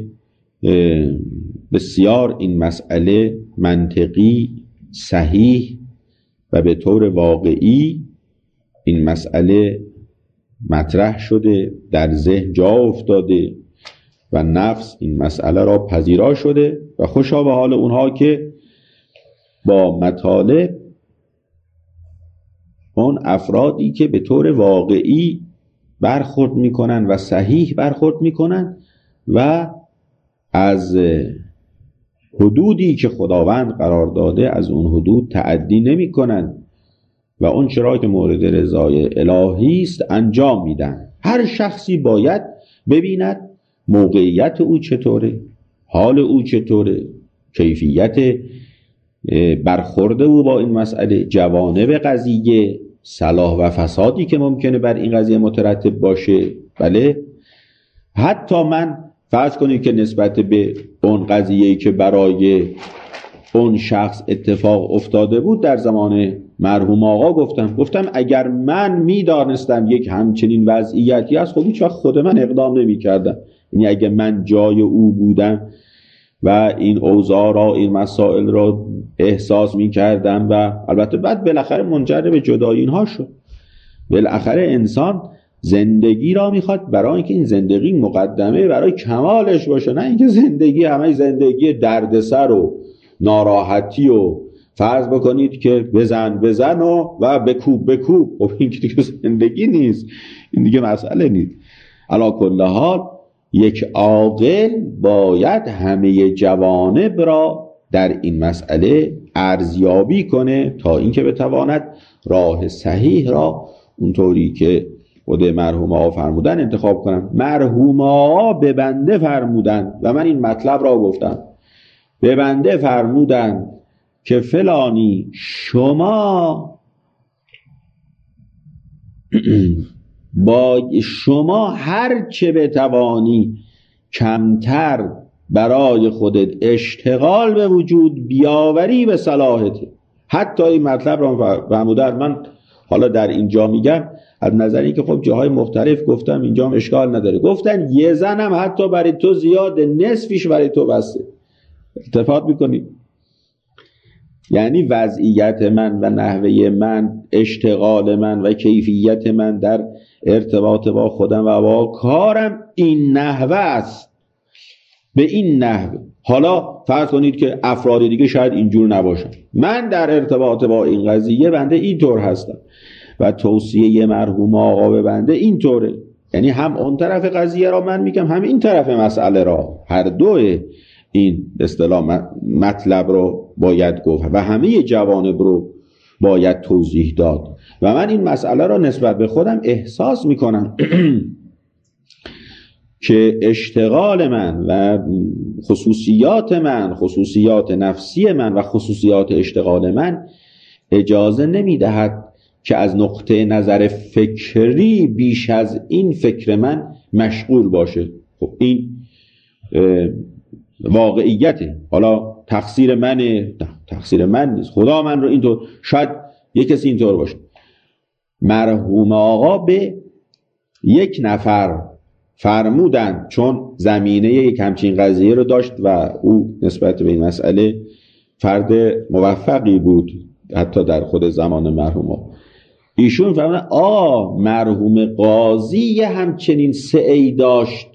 بسیار این مسئله منطقی، صحیح و به طور واقعی این مسئله مطرح شده، در ذهن جا افتاده و نفس این مسئله را پذیرا شده و خوشا به حال اونها که با مطالب اون افرادی که به طور واقعی برخورد میکنن و صحیح برخورد میکنن و از حدودی که خداوند قرار داده از اون حدود تعدی نمی کنن و اون چرا که مورد رضای الهی است انجام میدن. هر شخصی باید ببیند موقعیت او چطوره، حال او چطوره، کیفیت برخورد او با این مسئله، جوانب قضیه، صلاح و فسادی که ممکنه بر این قضیه مترتب باشه. بله حتی من فرض کنید که نسبت به اون قضیه‌ای که برای اون شخص اتفاق افتاده بود در زمان مرحوم آقا گفتم گفتم اگر من میدانستم یک همچنین وضعیتی هست، خب هیچ وقت خود من اقدام نمی کردم. یعنی اگر من جای او بودم و این اوضاع را، این مسائل را احساس می کردم و البته بعد بالاخره منجر به جدایی اینها شد. بالاخره انسان زندگی را میخواد برای اینکه این زندگی مقدمه برای کمالش باشه، نه اینکه زندگی همه زندگی دردسر و ناراحتی و فرض بکنید که بزن بزن و و بکوب بکوب. خب این که دیگه زندگی نیست، این دیگه مسئله نیست. علی کل حال یک عاقل باید همه جوانب را در این مسئله ارزیابی کنه تا اینکه بتواند راه صحیح را اونطوری که خود مرحوم آقا فرمودن انتخاب کنم. مرحوم آقا به بنده فرمودن و من این مطلب را گفتم، به بنده فرمودن که فلانی شما با شما هر چه بتوانی کمتر برای خودت اشتغال به وجود بیاوری به صلاحته. حتی این مطلب را فرمودن. من حالا در اینجا میگم از نظری که خب جاهای مختلف گفتم، اینجا هم اشکال نداره. گفتن یه زنم حتی برای تو زیاده، نصفیش برای تو بسته. اتفاق میکنید؟ یعنی وضعیت من و نحوه من، اشتغال من و کیفیت من در ارتباط با خودم و با کارم این نحوه است، به این نحوه. حالا فرض کنید که افراد دیگه شاید اینجور نباشن، من در ارتباط با این قضیه بنده اینطور هستم و توصیه مرحوم آقا به بنده اینطوره. یعنی هم اون طرف قضیه را من میگم، هم این طرف مسئله را، هر دوه این اصطلاح مطلب رو باید گفت و همه جوانب رو باید توضیح داد. و من این مسئله را نسبت به خودم احساس میکنم که اشتغال من و خصوصیات من، خصوصیات نفسی من و خصوصیات اشتغال من اجازه نمیدهد که از نقطه نظر فکری بیش از این فکر من مشغول باشه. خب این واقعیته. حالا تقصیر منه؟ تقصیر من نیست، خدا من رو اینطور، شاید یک کسی اینطور باشه. مرحوم آقا به یک نفر فرمودن چون زمینه یک همچین قضیه رو داشت و او نسبت به این مسئله فرد موفقی بود حتی در خود زمان مرحوم آقا. ایشون فرمودن آ مرحوم قاضی یه همچنین سعی داشت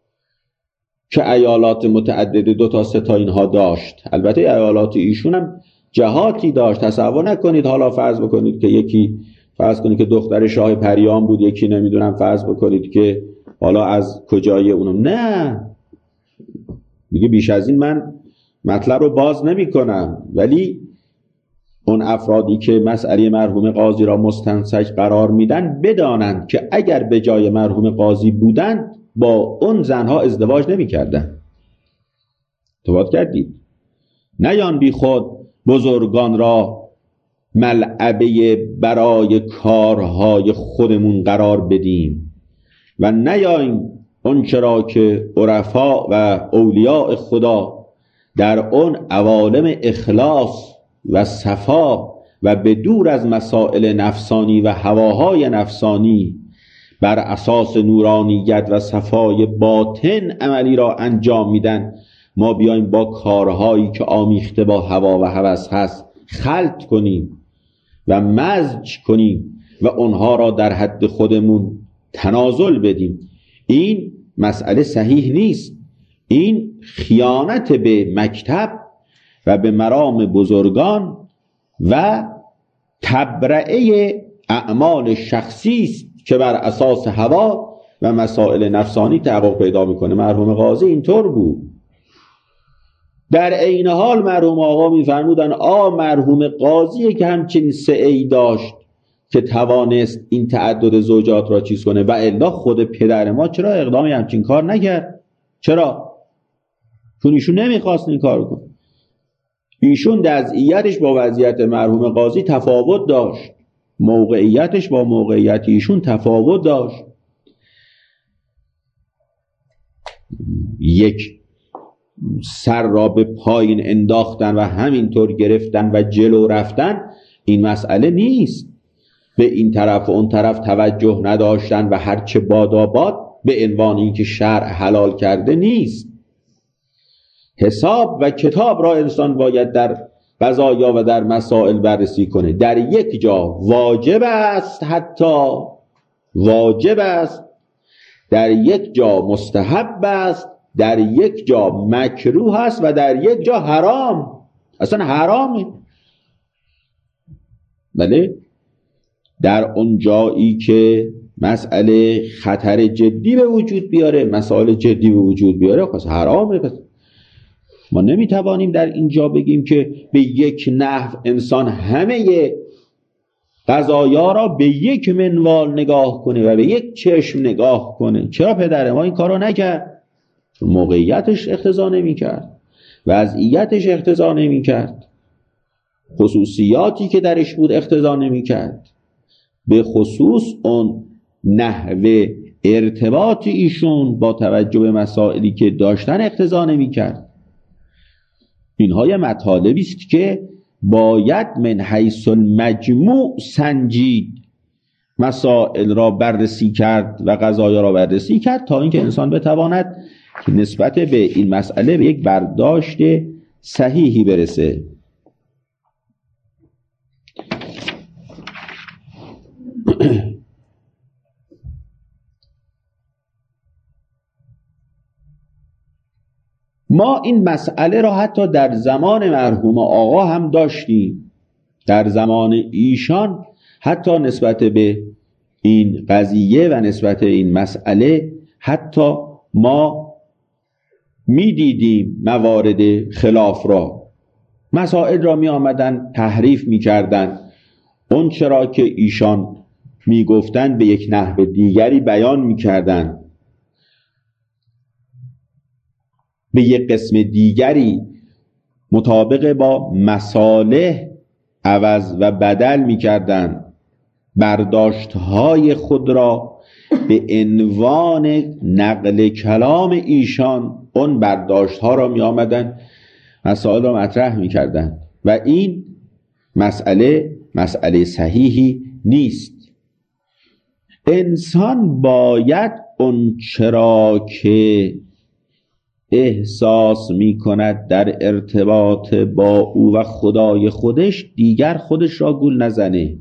که ایالات متعدد دو تا سه تا اینها داشت. البته ایالات ایشون هم جهاتی داشت. تصور نکنید حالا فرض بکنید که یکی فرض کنید که دختر شاه پریان بود، یکی نمیدونم فرض بکنید که حالا از کجای اونم. نه میگه بیش از این من مطلب رو باز نمی کنم. ولی اون افرادی که مسئله مرحوم قاضی را مستنسج قرار میدن بدانند که اگر به جای مرحوم قاضی بودند با اون زنها ازدواج نمی کردن. تواد کردید؟ نیان بی خود بزرگان را ملعبه برای کارهای خودمون قرار بدیم و نیاین اون چرا که عرفا و اولیاء خدا در اون عوالم اخلاص و صفا و به دور از مسائل نفسانی و هواهای نفسانی بر اساس نورانیت و صفای باطن عملی را انجام میدن، ما بیایم با کارهایی که آمیخته با هوا و هوس هست خلط کنیم و مزج کنیم و اونها را در حد خودمون تنازل بدیم. این مسئله صحیح نیست. این خیانت به مکتب و به مرام بزرگان و تبرئه اعمال شخصی است که بر اساس هوا و مسائل نفسانی تحقق پیدا میکنه. مرحوم قاضی اینطور بود. در عین حال مرحوم آقا میفرمودن آ مرحوم قاضی که همچنین سعی داشت که توانست این تعدد زوجات را چیز کنه و الا خود پدر ما چرا اقدامی همچین کار نکرد؟ چرا؟ چون ایشون نمیخواست این کار کنه. ایشون وضعیتش با وضعیت مرحوم قاضی تفاوت داشت، موقعیتش با موقعیت ایشون تفاوت داشت. یک سر را به پایین انداختن و همینطور گرفتن و جلو رفتن، این مسئله نیست. به این طرف و اون طرف توجه نداشتن و هرچه باداباد به عنوان اینکه شرع حلال کرده نیست. حساب و کتاب را انسان باید در قضایا و در مسائل بررسی کنه. در یک جا واجب است، حتی واجب است، در یک جا مستحب است، در یک جا مکروه است و در یک جا حرام، اصلا حرامه. بله، در اون جایی که مسئله خطر جدی به وجود بیاره، مسائل جدی به وجود بیاره، پس حرامه. پس ما نمیتوانیم در اینجا بگیم که به یک نحو انسان همه قضایا را به یک منوال نگاه کنه و به یک چشم نگاه کنه. چرا پدر ما این کارو نکرد؟ موقعیتش اقتضا نمیکرد، وضعیتش اقتضا نمیکرد، خصوصیاتی که درش بود اقتضا نمیکرد، به خصوص اون نحوه ارتباط ایشون با توجه به مسائلی که داشتن اقتضا نمیکرد. اینها یه مطالبی است که باید من حیث المجموع سنجید، مسائل را بررسی کرد و قضایا را بررسی کرد تا اینکه انسان بتواند نسبت به این مسئله به یک برداشت صحیحی برسه. ما این مسئله را حتی در زمان مرحوم آقا هم داشتیم. در زمان ایشان حتی نسبت به این قضیه و نسبت به این مسئله حتی ما می دیدیم موارد خلاف را، مسائل را می آمدن تحریف می کردن، اون چرا که ایشان می گفتن به یک نحو دیگری بیان می کردن، به یک قسم دیگری مطابق با مصالح عوض و بدل می کردن. برداشتهای خود را به عنوان نقل کلام ایشان اون برداشتها را می آمدن مسائل را مطرح می کردن و این مسئله مسئله صحیحی نیست. انسان باید اون چرا که احساس می کند در ارتباط با او و خدای خودش دیگر خودش را گول نزنه.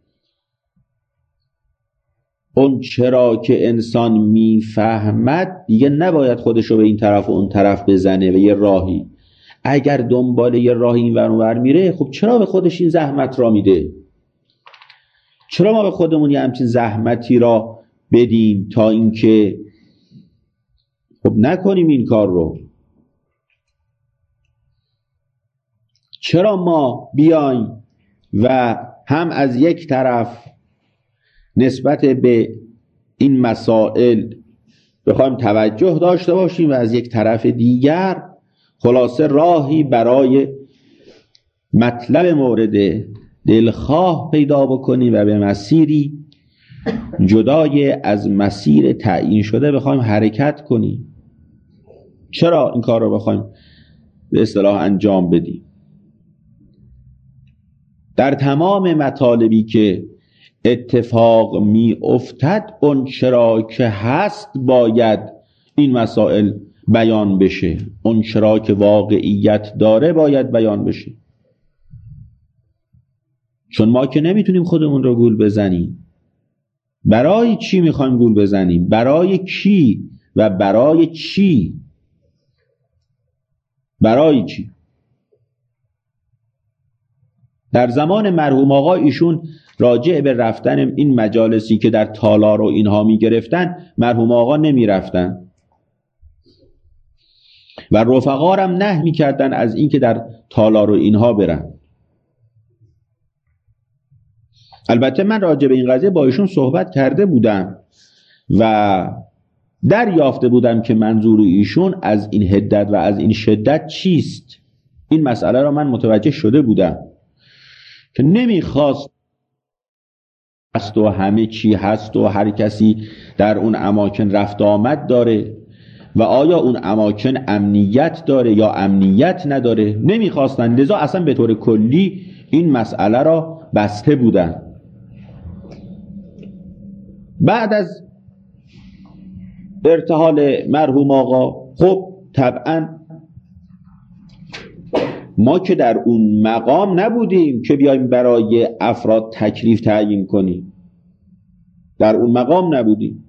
اون چرا که انسان میفهمد دیگه نباید خودش رو به این طرف و اون طرف بزنه و یه راهی. اگر دنبال یه راهی این ور اون ور میره، خب چرا به خودش این زحمت را میده؟ چرا ما به خودمون یه همچین زحمتی را بدیم تا اینکه خب نکنیم این کار رو؟ چرا ما بیایم و هم از یک طرف نسبت به این مسائل بخوایم توجه داشته باشیم و از یک طرف دیگر خلاصه راهی برای مطلب مورد دلخواه پیدا بکنیم و به مسیری جدای از مسیر تعیین شده بخوایم حرکت کنیم؟ چرا این کار رو بخوایم به اصطلاح انجام بدیم؟ در تمام مطالبی که اتفاق می افتد اون چرا که هست باید این مسائل بیان بشه، اون چرا که واقعیت داره باید بیان بشه. چون ما که نمیتونیم خودمون رو گول بزنیم. برای چی میخوایم گول بزنیم؟ برای کی و برای چی؟ برای چی؟ در زمان مرحوم آقا ایشون راجع به رفتن این مجالسی که در تالار و اینها می گرفتن، مرحوم آقا نمی رفتن و رفقا هم نه می کردن از این که در تالار و اینها برن. البته من راجع به این قضیه با ایشون صحبت کرده بودم و دریافته بودم که منظور ایشون از این حدت و از این شدت چیست. این مسئله را من متوجه شده بودم که نمیخواست هست و همه چی هست و هر کسی در اون اماکن رفت آمد داره و آیا اون اماکن امنیت داره یا امنیت نداره نمیخواستن، لذا اصلا به طور کلی این مسئله را بسته بودن. بعد از ارتحال مرحوم آقا خب طبعا ما که در اون مقام نبودیم که بیایم برای افراد تکلیف تعیین کنیم، در اون مقام نبودیم.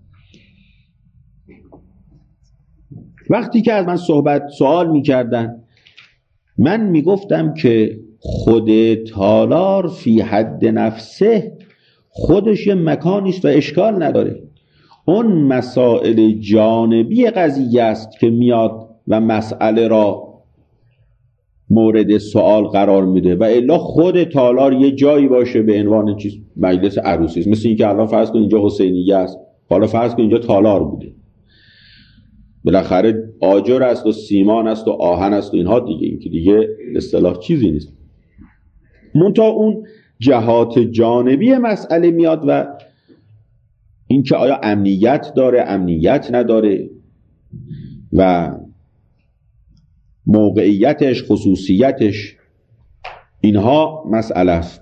وقتی که از من صحبت سوال می‌کردن من میگفتم که خود تالار فی حد نفسه خودش یه مکانی است و اشکال نداره. اون مسائل جانبی قضیه است که میاد و مسئله را مورد سوال قرار میده و الا خود تالار یه جایی باشه به عنوان چیز مجلس عروسی است. مثل اینکه الان فرض کن اینجا حسینیه است، حالا فرض کن اینجا تالار بوده، بالاخره آجر است و سیمان است و آهن است و اینها دیگه، این که دیگه اصطلاح چیزی نیست. منتها اون جهات جانبی مسئله میاد و این که آیا امنیت داره امنیت نداره و موقعیتش خصوصیتش، اینها مسئله است.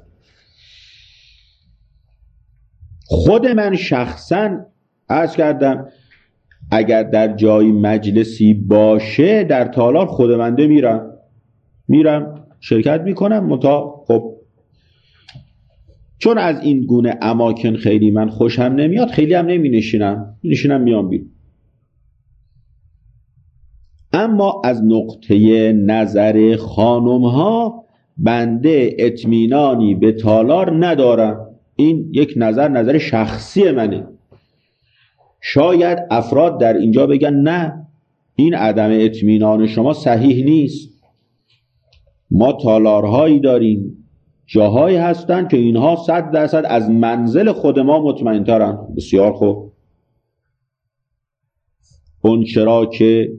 خود من شخصا عرض کردم اگر در جای مجلسی باشه در تالار خودمنده میرم میرم شرکت میکنم، متا خب چون از این گونه اماکن خیلی من خوشم نمیاد خیلی هم نمی نشینم می نشینم میام بیرون. اما از نقطه نظر خانم ها بنده اطمینانی به تالار ندارم. این یک نظر نظر شخصی منه. شاید افراد در اینجا بگن نه این عدم اطمینان شما صحیح نیست، ما تالارهایی داریم جاهایی هستن که اینها صد درصد از منزل خود ما مطمئن ترن. بسیار خوب، اون چرا که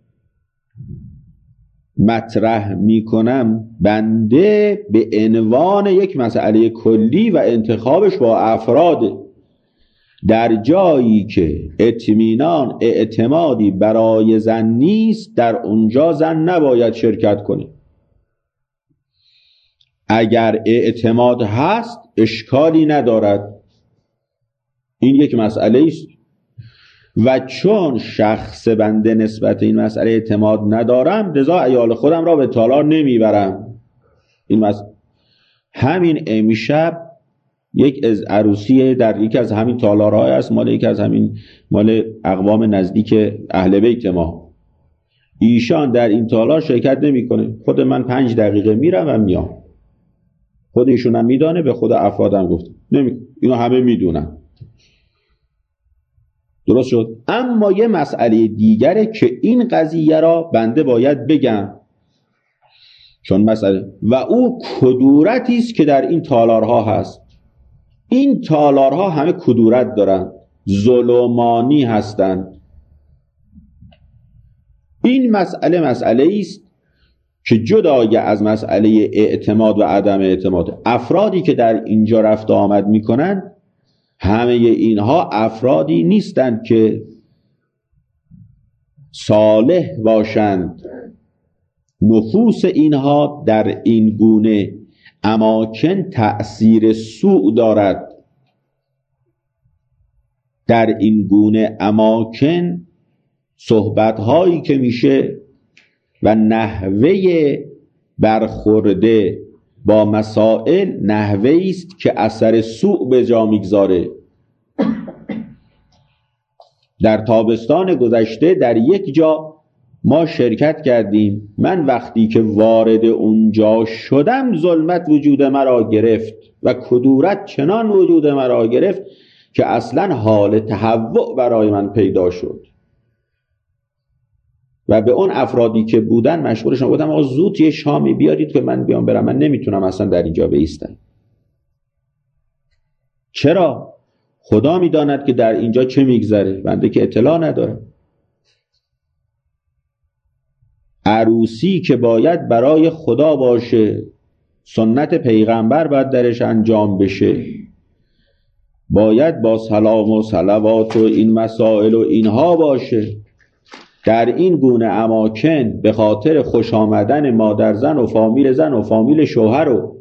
مطرح میکنم بنده به عنوان یک مسئله کلی و انتخابش با افراد در جایی که اطمینان اعتمادی برای زن نیست در اونجا زن نباید شرکت کنه. اگر اعتماد هست اشکالی ندارد، این یک مسئله است و چون شخص بنده نسبت این مسئله اعتماد ندارم لذا عیال خودم را به تالار نمیبرم. این مسئله همین امشب یک از عروسی در یک از همین تالارهای است، مال یک از همین مال اقوام نزدیک اهل بیت ما، ایشان در این تالار شرکت نمیکنه. خود من پنج دقیقه میرم و میام. خود ایشون هم میدانه، به خود افرادم گفت نمی... اینو همه میدونن. درست شد. اما یه مسئله دیگره که این قضیه را بنده باید بگم، چون مسئله و او کدورتی است که در این تالارها هست. این تالارها همه کدورت دارن، ظلمانی هستند. این مسئله مسئله است که جدای از مسئله اعتماد و عدم اعتماد، افرادی که در اینجا رفت آمد میکنن همه اینها افرادی نیستند که صالح باشند. نفوس اینها در این گونه اماکن تأثیر سوء دارد. در این گونه اماکن صحبت‌هایی که میشه و نحوه برخورده با مسائل نحوهی است که اثر سوء به جا میگذاره. در تابستان گذشته در یک جا ما شرکت کردیم. من وقتی که وارد اونجا شدم ظلمت وجود مرا گرفت و کدورت چنان وجود مرا گرفت که اصلا حال تهوع برای من پیدا شد و به اون افرادی که بودن مشغولشون بودم آقا زود یه شامی بیارید که من بیام برم، من نمیتونم اصلا در اینجا بایستم. چرا؟ خدا میداند که در اینجا چه میگذره، بنده که اطلاع ندارم. عروسی که باید برای خدا باشه، سنت پیغمبر باید درش انجام بشه، باید با سلام و صلوات و این مسائل و اینها باشه. در این گونه اماکن به خاطر خوش آمدن مادر زن و فامیل زن و فامیل شوهر و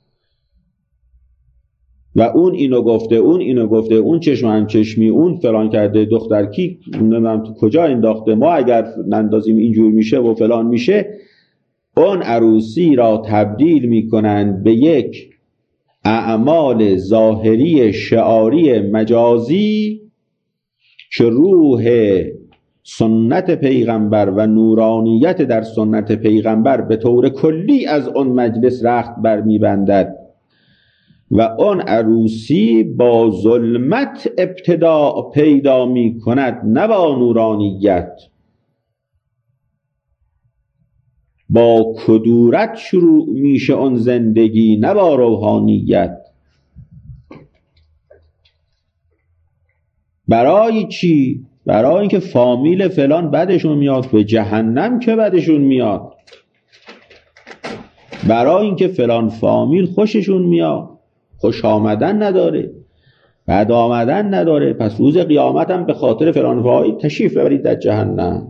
و اون اینو گفته اون اینو گفته اون چشم هم چشمی اون فلان کرده دختر کی نمیدونم تو کجا انداخته ما اگر نندازیم اینجور میشه و فلان میشه، اون عروسی را تبدیل میکنند به یک اعمال ظاهری شعاری مجازی که روح سنت پیغمبر و نورانیت در سنت پیغمبر به طور کلی از اون مجلس رخت بر میبندد و اون عروسی با ظلمت ابتدا پیدا می کند، نه با نورانیت. با کدورت شروع میشه اون زندگی، نه با روحانیت. برای چی؟ برای اینکه فامیل فلان بدشون میاد، به جهنم که بدشون میاد. برای اینکه فلان فامیل خوششون میاد، خوش آمدن نداره، بد آمدن نداره، پس روز قیامت هم به خاطر فلان فامیل تشریف ببرید در جهنم.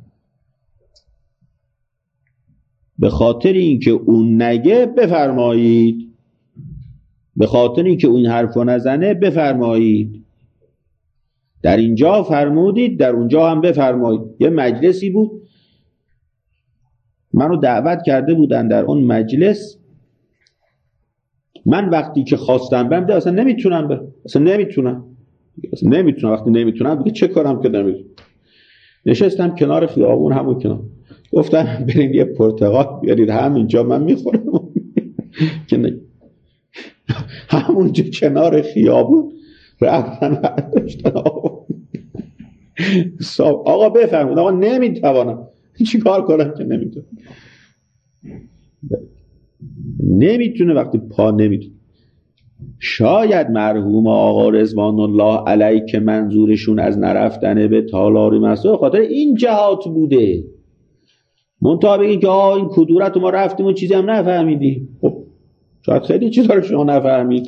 به خاطر اینکه اون نگه بفرمایید، به خاطر اینکه اون حرفو نزنه بفرمایید. در اینجا فرمودید، در اونجا هم بفرمایید. یه مجلسی بود منو دعوت کرده بودن در اون مجلس، من وقتی که خواستم برم ده اصلا نمیتونم برم، اصلا نمیتونم اصلا نمیتونم وقتی نمیتونم دیگه چه کارم که نمیتونم. نشستم کنار خیابون، همون کنار، گفتم برید یه پرتقال بیارید همینجا من میخورم. که همونجا کنار خیابون رفتن برداشتن. آقا بفرمایید. آقا نمیتوانم، چی کار کنم که نمیتونم. نمیتونه وقتی پا نمیتونه. شاید مرحوم آقا رضوان الله علیه که منظورشون از نرفتن به تالار مسجد خاطر این جهات بوده، منتها بگین که آه این کدورت ما رفتیم و چیزی هم نفهمیدیم. خب شاید خیلی چیزا رو شما نفهمید.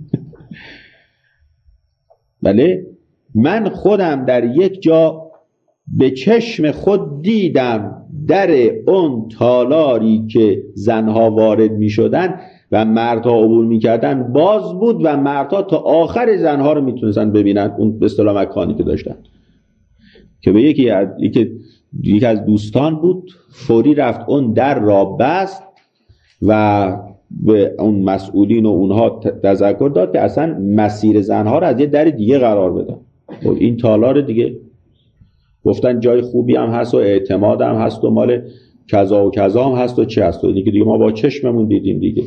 بله من خودم در یک جا به چشم خود دیدم در اون تالاری که زنها وارد می شدن و مردها عبور می کردن باز بود و مردها تا آخر زنها رو می تونستن ببینن، اون به اصطلاح مکانی که داشتن. که به یکی از یکی یکی از دوستان بود، فوری رفت اون در را بست و به اون مسئولین و اونها تذکر داد که اصلا مسیر زنها رو از یه در دیگه قرار بدن. این تالار دیگه گفتن جای خوبی هم هست و اعتماد هم هست و مال کذا و کذا هم هست و چه هست و دیگه, دیگه ما با چشممون دیدیم دیگه.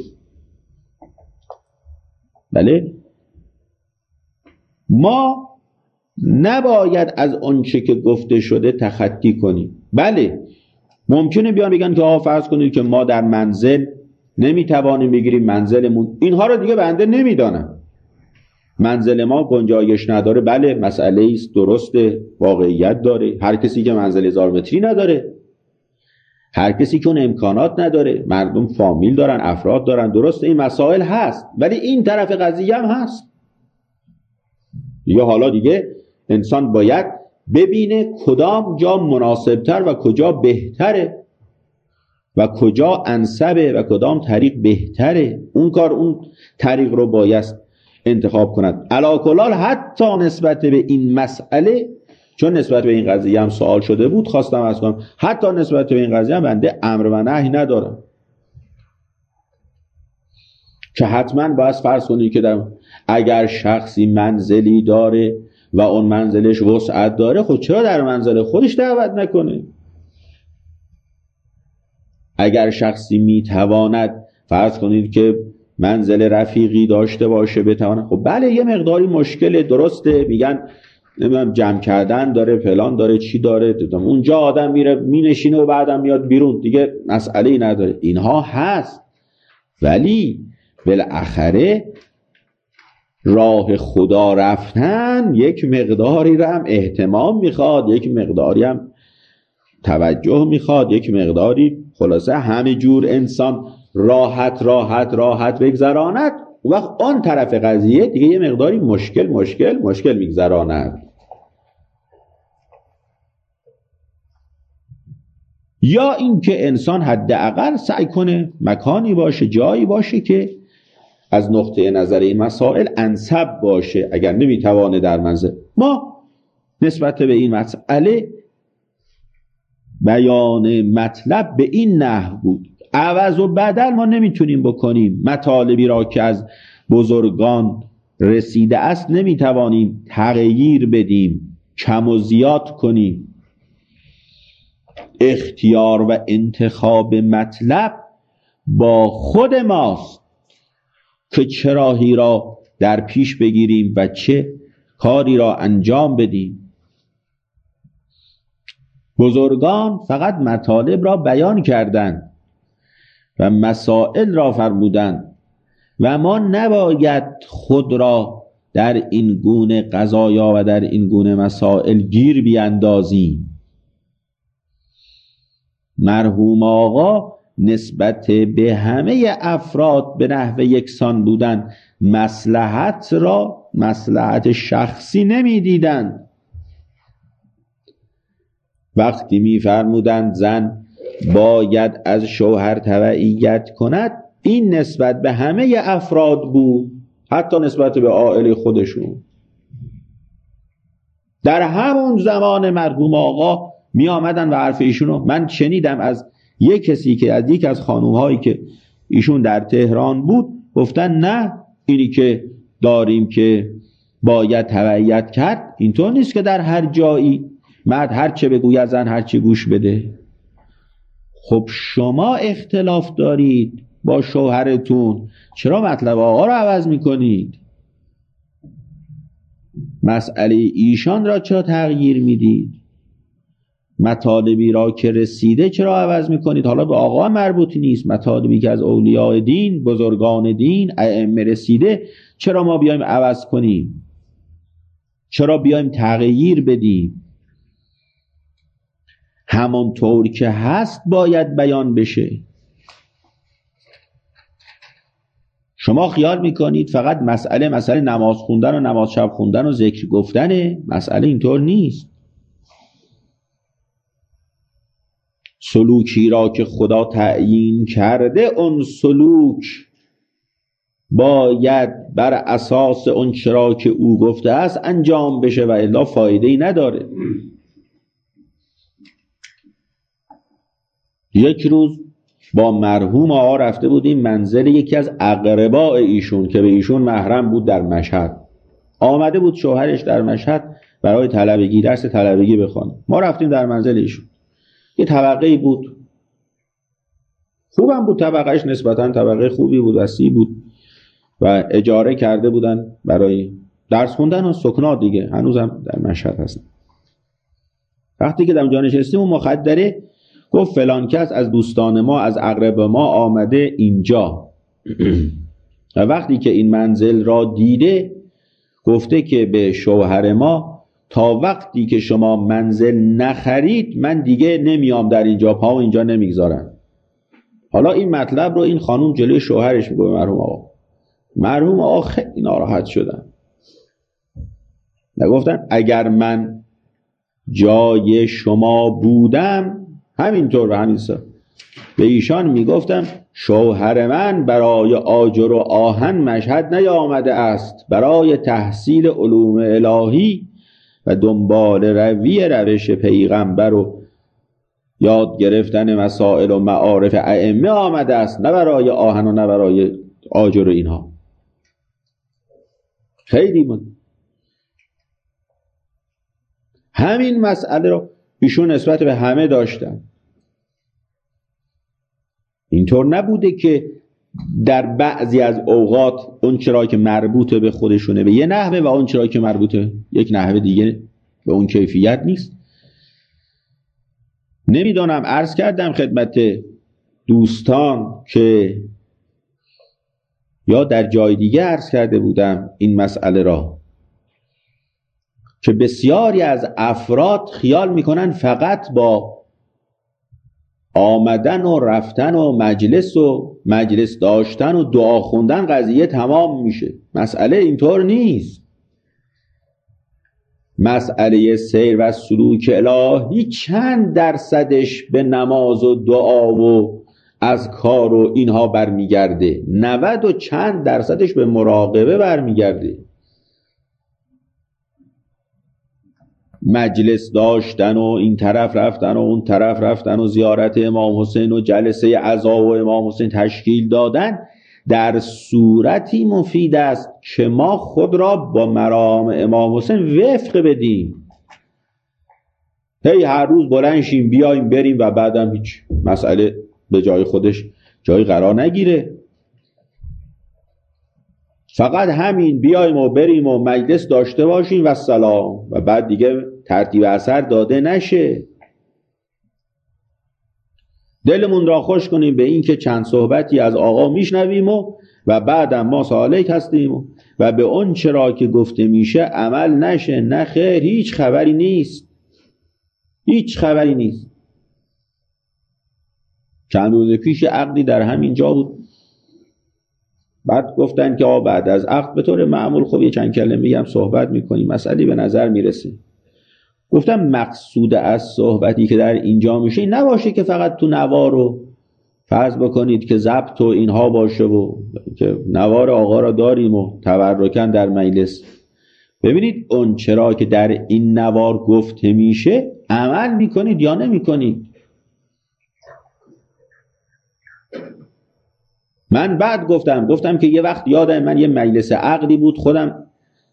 بله ما نباید از آنچه که گفته شده تخطی کنیم. بله ممکنه بیان بگن که آقا فرض کنید که ما در منزل نمیتوانیم بگیریم منزلمون، اینها رو دیگه بنده نمیدانم. منزل ما گنجایش نداره، بله مسئله است، درسته، واقعیت داره. هر کسی که منزل هزار متری نداره، هر کسی که اون امکانات نداره، مردم فامیل دارن، افراد دارن، درسته این مسائل هست، ولی این طرف قضیه هم هست. یا حالا دیگه انسان باید ببینه کدام جا مناسبتر و کجا بهتره و کجا انسبه و کدام طریق بهتره، اون کار اون طریق رو باید انتخاب کند. علی کل حال حتی نسبت به این مسئله، چون نسبت به این قضیه هم سوال شده بود، خواستم از کنم حتی نسبت به این قضیه هم بنده امر و نهی ندارم که حتما باید فرض کنید که در اگر شخصی منزلی داره و اون منزلش وسعت داره، خب چرا در منزل خودش دعوت نکنه؟ اگر شخصی میتواند فرض کنید که منزل رفیقی داشته باشه بتواند، خب بله یه مقداری مشکل، درسته، میگن نمیدونم جمع کردن داره، فلان داره، چی داره، اونجا آدم میره مینشینه و بعدم میاد بیرون، دیگه مسئله‌ای نداره، اینها هست. ولی بالاخره راه خدا رفتن یک مقداری رو هم اهتمام میخواد، یک مقداری هم توجه میخواد، یک مقداری خلاصه همه جور انسان راحت راحت راحت بگذراند، وقت آن طرف قضیه دیگه یه مقداری مشکل مشکل مشکل میگذراند. یا اینکه انسان حداقل سعی کنه مکانی باشه، جایی باشه که از نقطه نظر این مسائل انسب باشه. اگر نمیتوانه در منزل، ما نسبت به این مسئله بیان مطلب به این نحو بود. عوض و بدل ما نمیتونیم بکنیم. مطالبی را که از بزرگان رسیده است نمیتوانیم تغییر بدیم، کم و زیاد کنیم. اختیار و انتخاب مطلب با خود ماست که چه راهی را در پیش بگیریم و چه کاری را انجام بدیم. بزرگان فقط مطالب را بیان کردند و مسائل را فرمودند و ما نباید خود را در این گونه قضایا و در این گونه مسائل گیر بیاندازیم. مرحوم آقا نسبت به همه افراد به نحو یکسان بودن، مصلحت را مصلحت شخصی نمیدیدند. وقتی می‌فرمودند زن باید از شوهر تبعیت کند، این نسبت به همه افراد بود، حتی نسبت به عائله خودشون. در همون زمان مرحوم آقا می آمدن و حرف ایشونو من شنیدم از یک کسی که از یک از خانوم‌هایی که ایشون در تهران بود، گفتن نه اینی که داریم که باید تبعیت کرد اینطور نیست که در هر جایی مرد هر چه بگوید زن هر چه گوش بده. خب شما اختلاف دارید با شوهرتون، چرا مطلب آقا رو عوض میکنید؟ مسئله ایشان را چرا تغییر میدید؟ مطالبی را که رسیده چرا عوض میکنید؟ حالا به آقا مربوطی نیست، مطالبی که از اولیاء دین، بزرگان دین، ائمه رسیده چرا ما بیایم عوض کنیم؟ چرا بیایم تغییر بدیم؟ همانطور که هست باید بیان بشه. شما خیال میکنید فقط مسئله مسئله نماز خوندن و نماز شب خوندن و ذکر گفتنه؟ مسئله اینطور نیست. سلوکی را که خدا تعیین کرده، اون سلوک باید بر اساس اون چرا که او گفته است انجام بشه و الا فایده ای نداره. یک روز با مرحوم آقا رفته بودیم منزل یکی از اقرباء ایشون که به ایشون محرم بود در مشهد. آمده بود شوهرش در مشهد برای طلبگی، درس طلبگی بخونه. ما رفتیم در منزل ایشون. یه طبقه‌ای بود، خوبم بود طبقهش، نسبتاً طبقه خوبی بود، وسیع بود و اجاره کرده بودن برای درس خوندن و سکنا دیگه. هنوزم در مشهد هستن. وقتی که در اونجا نشستیم و مخدره گفت فلان کس از دوستان ما، از اقرب ما آمده اینجا و وقتی که این منزل را دیده گفته که به شوهر ما تا وقتی که شما منزل نخرید من دیگه نمیام در اینجا، پامو اینجا نمیگذارم. حالا این مطلب رو این خانوم جلوی شوهرش میگه مرحوم آقا. مرحوم آقا خیلی ناراحت شدن. نگفتن اگر من جای شما بودم همینطور و همینطور به ایشان میگفتم شوهر من برای آجر و آهن مشهد نیامده است، برای تحصیل علوم الهی و دنبال روی روش پیغمبر و یاد گرفتن مسائل و معارف ائمه آمده است، نه برای آهن و نه برای آجر و اینها. خیلی من همین مسئله رو ایشون نسبت به همه داشتن. اینطور نبوده که در بعضی از اوقات اون چرا که مربوطه به خودشونه به یه نحوه و اون چرا که مربوطه یک نحوه دیگه به اون کیفیت نیست. نمیدونم عرض کردم خدمت دوستان که یا در جای دیگه عرض کرده بودم این مسئله را که بسیاری از افراد خیال میکنن فقط با آمدن و رفتن و مجلس و مجلس داشتن و دعا خوندن قضیه تمام میشه. مسئله اینطور نیست. مسئله سیر و سلوک الهی چند درصدش به نماز و دعا و اذکار و اینها برمیگرده؟ نود و چند درصدش به مراقبه برمیگرده. مجلس داشتن و این طرف رفتن و اون طرف رفتن و زیارت امام حسین و جلسه عزا و امام حسین تشکیل دادن در صورتی مفید است که ما خود را با مرام امام حسین وفق بدیم. هی هر روز بلند شیم بیایم بریم و بعدم هیچ مسئله به جای خودش جای قرار نگیره. فقط همین بیایم و بریم و مجلس داشته باشیم و سلام و بعد دیگه ترتیب اثر داده نشه. دلمون را خوش کنیم به این که چند صحبتی از آقا میشنویم و و بعدم ما سالک هستیم و, و به اون چرا که گفته میشه عمل نشه. نه خیر، هیچ خبری نیست، هیچ خبری نیست. چند روز پیش عقدی در همین جا بود، بعد گفتن که آقا بعد از عقد به طور معمول خب یه چند کلمه میگم صحبت میکنیم، مسئله به نظر میرسه. گفتم مقصود از صحبتی که در اینجا میشه این نباشه که فقط تو نوار رو فرض بکنید که ضبط و اینها باشه و که نوار آقا را داریم و تبرکن در مجلس. ببینید اون چرا که در این نوار گفته میشه عمل میکنید یا نمیکنید. من بعد گفتم گفتم که یه وقت یادم من یه مجلس عقدی بود، خودم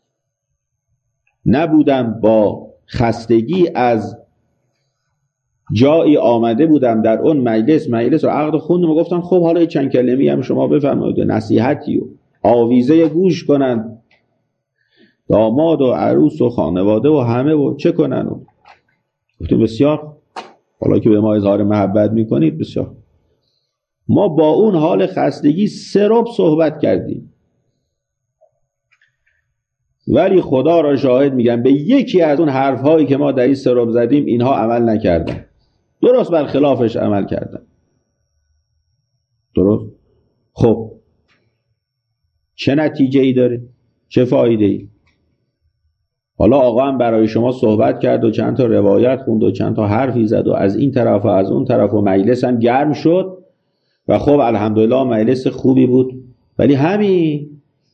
نبودم، با خستگی از جایی آمده بودم در اون مجلس مجلس رو عقد خوندم و گفتم خب حالا چند کلمه‌ای هم شما بفرمایید، نصیحتی و آویزه گوش کنن داماد و عروس و خانواده و همه و چه کنن و گفتم بسیار، حالا که به ما اظهار محبت میکنید بسیار. ما با اون حال خستگی سه ربع صحبت کردیم، ولی خدا را شاهد میگم به یکی از اون حرفهایی که ما در این سه ربع زدیم اینها عمل نکردن، درست برخلافش عمل کردن. درست؟ خب چه نتیجه ای داره؟ چه فایده ای؟ حالا آقا هم برای شما صحبت کرد و چند تا روایت خوند و چند تا حرفی زد و از این طرف و از اون طرف و مجلس هم گرم شد و خب الحمدلله مجلس خوبی بود، ولی همین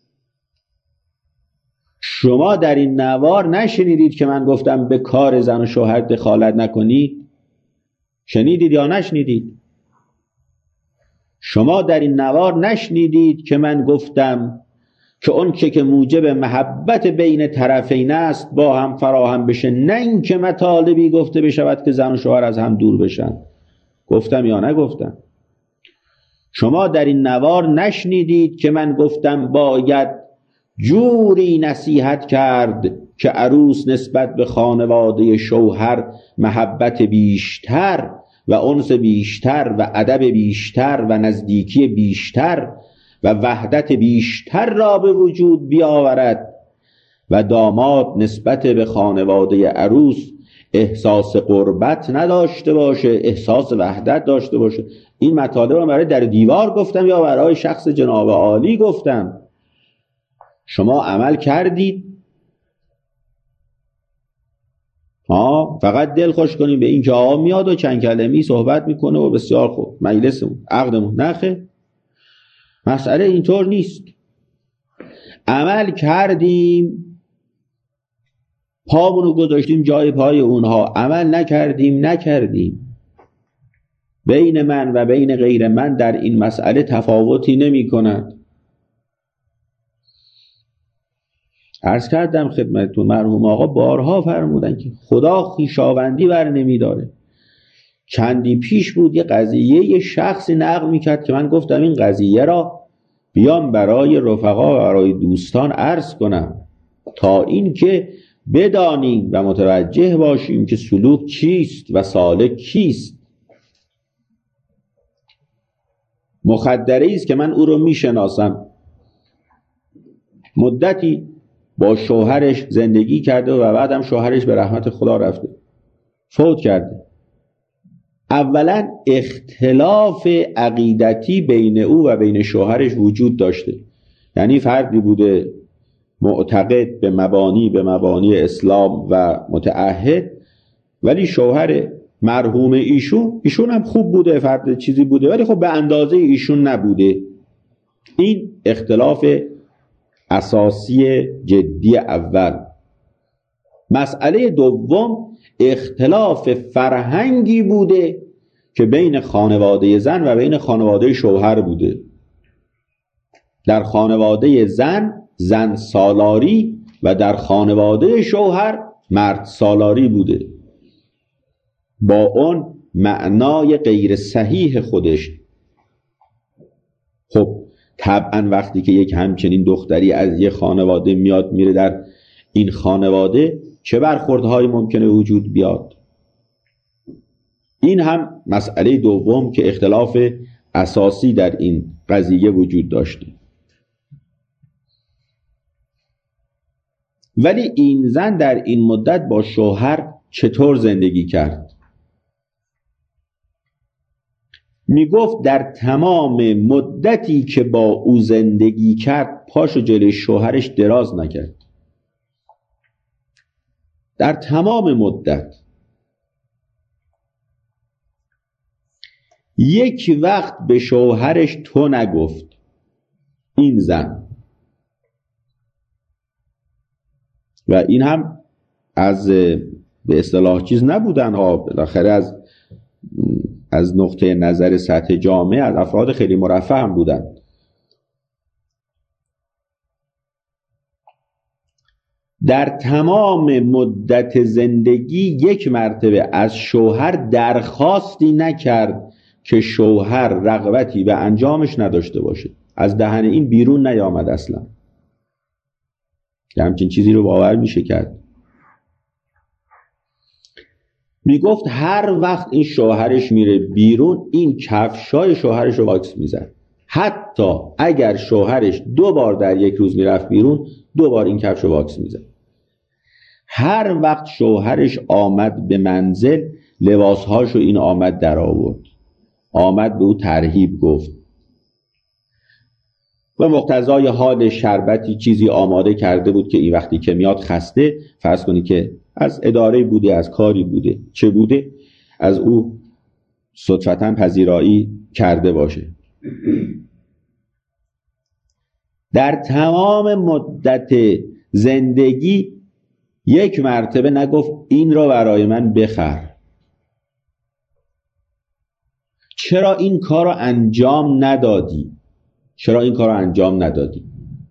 شما در این نوار نشنیدید که من گفتم به کار زن و شوهر دخالت نکنید؟ شنیدید یا نشنیدید؟ شما در این نوار نشنیدید که من گفتم که اون که که موجب محبت بین طرفین است با هم فراهم بشه، نه این که مطالبی گفته بشود که زن و شوهر از هم دور بشن؟ گفتم یا نگفتم؟ شما در این نوار نشنیدید که من گفتم باید جوری نصیحت کرد که عروس نسبت به خانواده شوهر محبت بیشتر و انس بیشتر و ادب بیشتر و نزدیکی بیشتر و وحدت بیشتر را به وجود بیاورد و داماد نسبت به خانواده عروس احساس قربت نداشته باشه، احساس وحدت داشته باشه؟ این مطالب رو برای در دیوار گفتم یا برای شخص جناب عالی گفتم؟ شما عمل کردید؟ ها فقط دل خوش کنیم به این که آقا میاد و چند کلمه‌ای صحبت میکنه و بسیار خوب مجلسمون عقدمون نخه. مسئله اینطور نیست. عمل کردیم، پامونو گذاشتیم جای پای اونها، عمل نکردیم نکردیم. بین من و بین غیر من در این مسئله تفاوتی نمی کند. عرض کردم خدمتتون مرحوم آقا بارها فرمودن که خدا خویشاوندی بر نمی داره. چندی پیش بود یه قضیه یه شخصی نقل میکرد که من گفتم این قضیه را بیام برای رفقا و برای دوستان عرض کنم تا این که بدانیم و متوجه باشیم که سلوک چیست و سالک کیست. مخدره است که من او رو میشناسم، مدتی با شوهرش زندگی کرده و بعدم شوهرش به رحمت خدا رفته، فوت کرده. اولا اختلاف عقیدتی بین او و بین شوهرش وجود داشته، یعنی فردی بوده معتقد به مبانی به مبانی اسلام و متعهد، ولی شوهر مرحوم ایشون ایشون هم خوب بوده، فرد چیزی بوده، ولی خب به اندازه ایشون نبوده. این اختلاف اساسی جدی اول. مسئله دوم اختلاف فرهنگی بوده که بین خانواده زن و بین خانواده شوهر بوده. در خانواده زن زن سالاری و در خانواده شوهر مرد سالاری بوده، با اون معنای غیر صحیح خودش. خب طبعا وقتی که یک همچنین دختری از یک خانواده میاد میره در این خانواده، چه برخوردهایی ممکنه وجود بیاد؟ این هم مسئله دوم که اختلاف اساسی در این قضیه وجود داشته. ولی این زن در این مدت با شوهر چطور زندگی کرد؟ می گفت در تمام مدتی که با او زندگی کرد پاشو جلوی شوهرش دراز نکرد. در تمام مدت یک وقت به شوهرش تو نگفت. این زن، و این هم از به اصطلاح چیز نبودن ها، بالاخره از از نقطه نظر سطح جامعه از افراد خیلی مرفه هم بودن. در تمام مدت زندگی یک مرتبه از شوهر درخواستی نکرد که شوهر رغبتی به انجامش نداشته باشه. از دهن این بیرون نیامد اصلا. همچین چیزی رو باور میشه کرد؟ میگفت هر وقت این شوهرش میره بیرون این کفشای شوهرش رو واکس میزد. حتی اگر شوهرش دو بار در یک روز میرفت بیرون، دو بار این کفش رو واکس میزد. هر وقت شوهرش آمد به منزل لباسهاشو این آمد در آورد، آمد به او ترهیب گفت و مقتضای حال شربتی چیزی آماده کرده بود که این وقتی که میاد خسته، فرض کنی که از اداره بوده، از کاری بوده، چه بوده، از او صدفتاً پذیرایی کرده باشه. در تمام مدت زندگی یک مرتبه نگفت این را برای من بخر. چرا این کار را انجام ندادی؟ چرا این کار را انجام ندادی؟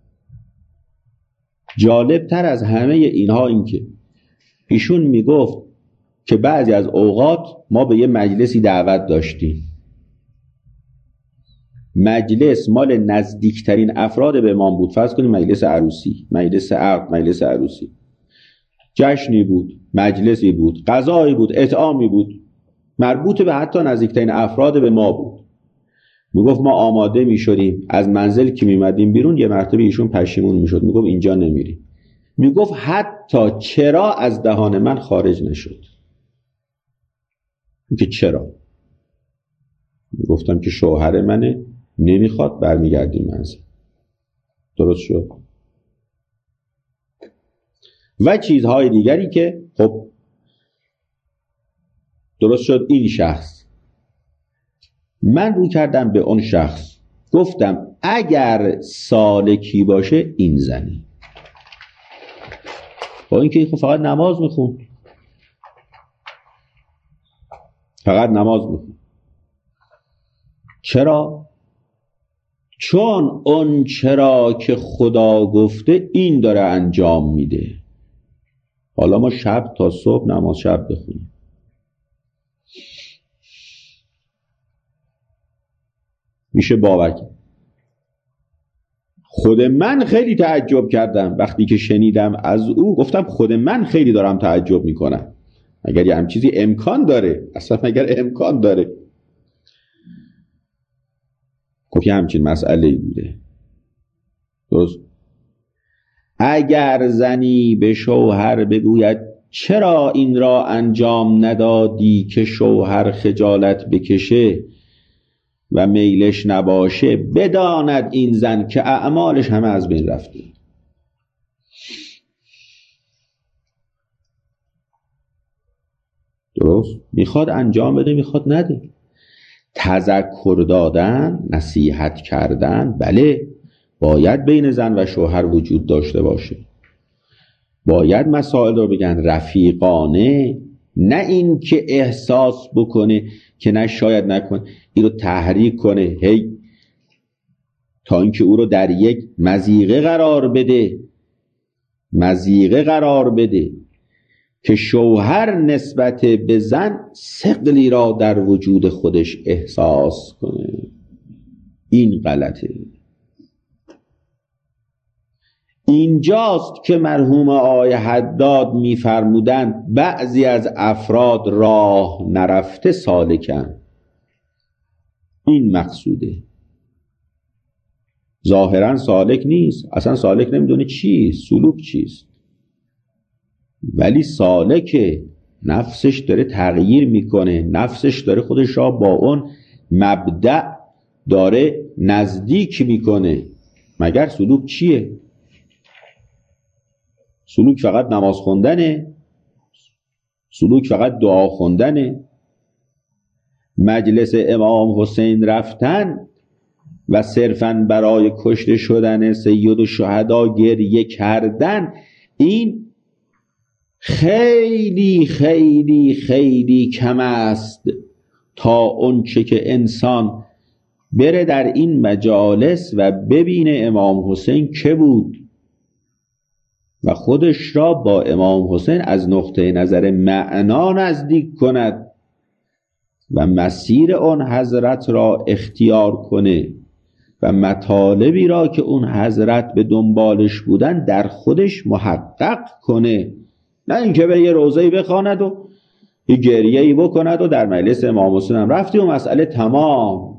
جالب تر از همه اینها این که ایشون میگفت که بعضی از اوقات ما به یه مجلسی دعوت داشتیم، مجلس مال نزدیکترین افراد به امام بود، فرض کنیم مجلس عروسی، مجلس عقد، مجلس عروسی، جشنی بود، مجلسی بود، غذایی بود، اطعامی بود، مربوط به حتی نزدیکترین افراد به ما بود. میگفت ما آماده میشدیم از منزل که میمدیم بیرون یه مرتبه ایشون پشیمون میشد، میگفت اینجا نمیریم. میگفت حتی چرا از دهان من خارج نشد. میگه چرا؟ گفتم که شوهر منه، نمیخواد، برمیگردیم منزل. درست شد. و چیزهای دیگری که خب درست شد. این شخص، من رو کردم به اون شخص، گفتم اگر سالکی باشه این زنی. با اینکه خب فقط نماز میخون، فقط نماز میخون. چرا؟ چون اون چرا که خدا گفته این داره انجام میده. حالا ما شب تا صبح نماز شب بخونیم. میشه باور کرد. خود من خیلی تعجب کردم وقتی که شنیدم از او، گفتم خود من خیلی دارم تعجب میکنم. اگر یه هم چیزی امکان داره، اصلا اگر امکان داره. خب یه همچین مسئله بوده. درست. اگر زنی به شوهر بگوید چرا این را انجام ندادی که شوهر خجالت بکشه و میلش نباشه، بداند این زن که اعمالش همه از بین رفته. درست، میخواد انجام بده میخواد نده. تذکر دادن، نصیحت کردن، بله باید بین زن و شوهر وجود داشته باشه، باید مسائل رو بگن رفیقانه، نه این که احساس بکنه که نه شاید نکنه، این رو تحریک کنه هی تا اینکه او رو در یک مضیقه قرار بده مضیقه قرار بده که شوهر نسبت به زن ثقلی را در وجود خودش احساس کنه. این غلطه. اینجاست که مرحوم آقای حداد می‌فرمودند بعضی از افراد راه نرفته سالکن. این مقصوده. ظاهرا سالک نیست، اصلا سالک نمیدونه چیست، سلوک چیست، ولی سالک نفسش داره تغییر میکنه، نفسش داره خودش را با اون مبدأ داره نزدیک میکنه. مگر سلوک چیه؟ سلوک فقط نماز خوندنه؟ سلوک فقط دعا خوندنه؟ مجلس امام حسین رفتن و صرفاً برای کشته شدن سید الشهدا گریه کردن، این خیلی خیلی خیلی کم است تا اون چه که انسان بره در این مجالس و ببینه امام حسین که بود و خودش را با امام حسین از نقطه نظر معنا نزدیک کند و مسیر اون حضرت را اختیار کنه و مطالبی را که اون حضرت به دنبالش بودن در خودش محقق کنه، نه اینکه به یه روزه‌ای بخواند و یه گریه‌ای بکند و در مجلس امام حسین هم رفتی و مسئله تمام.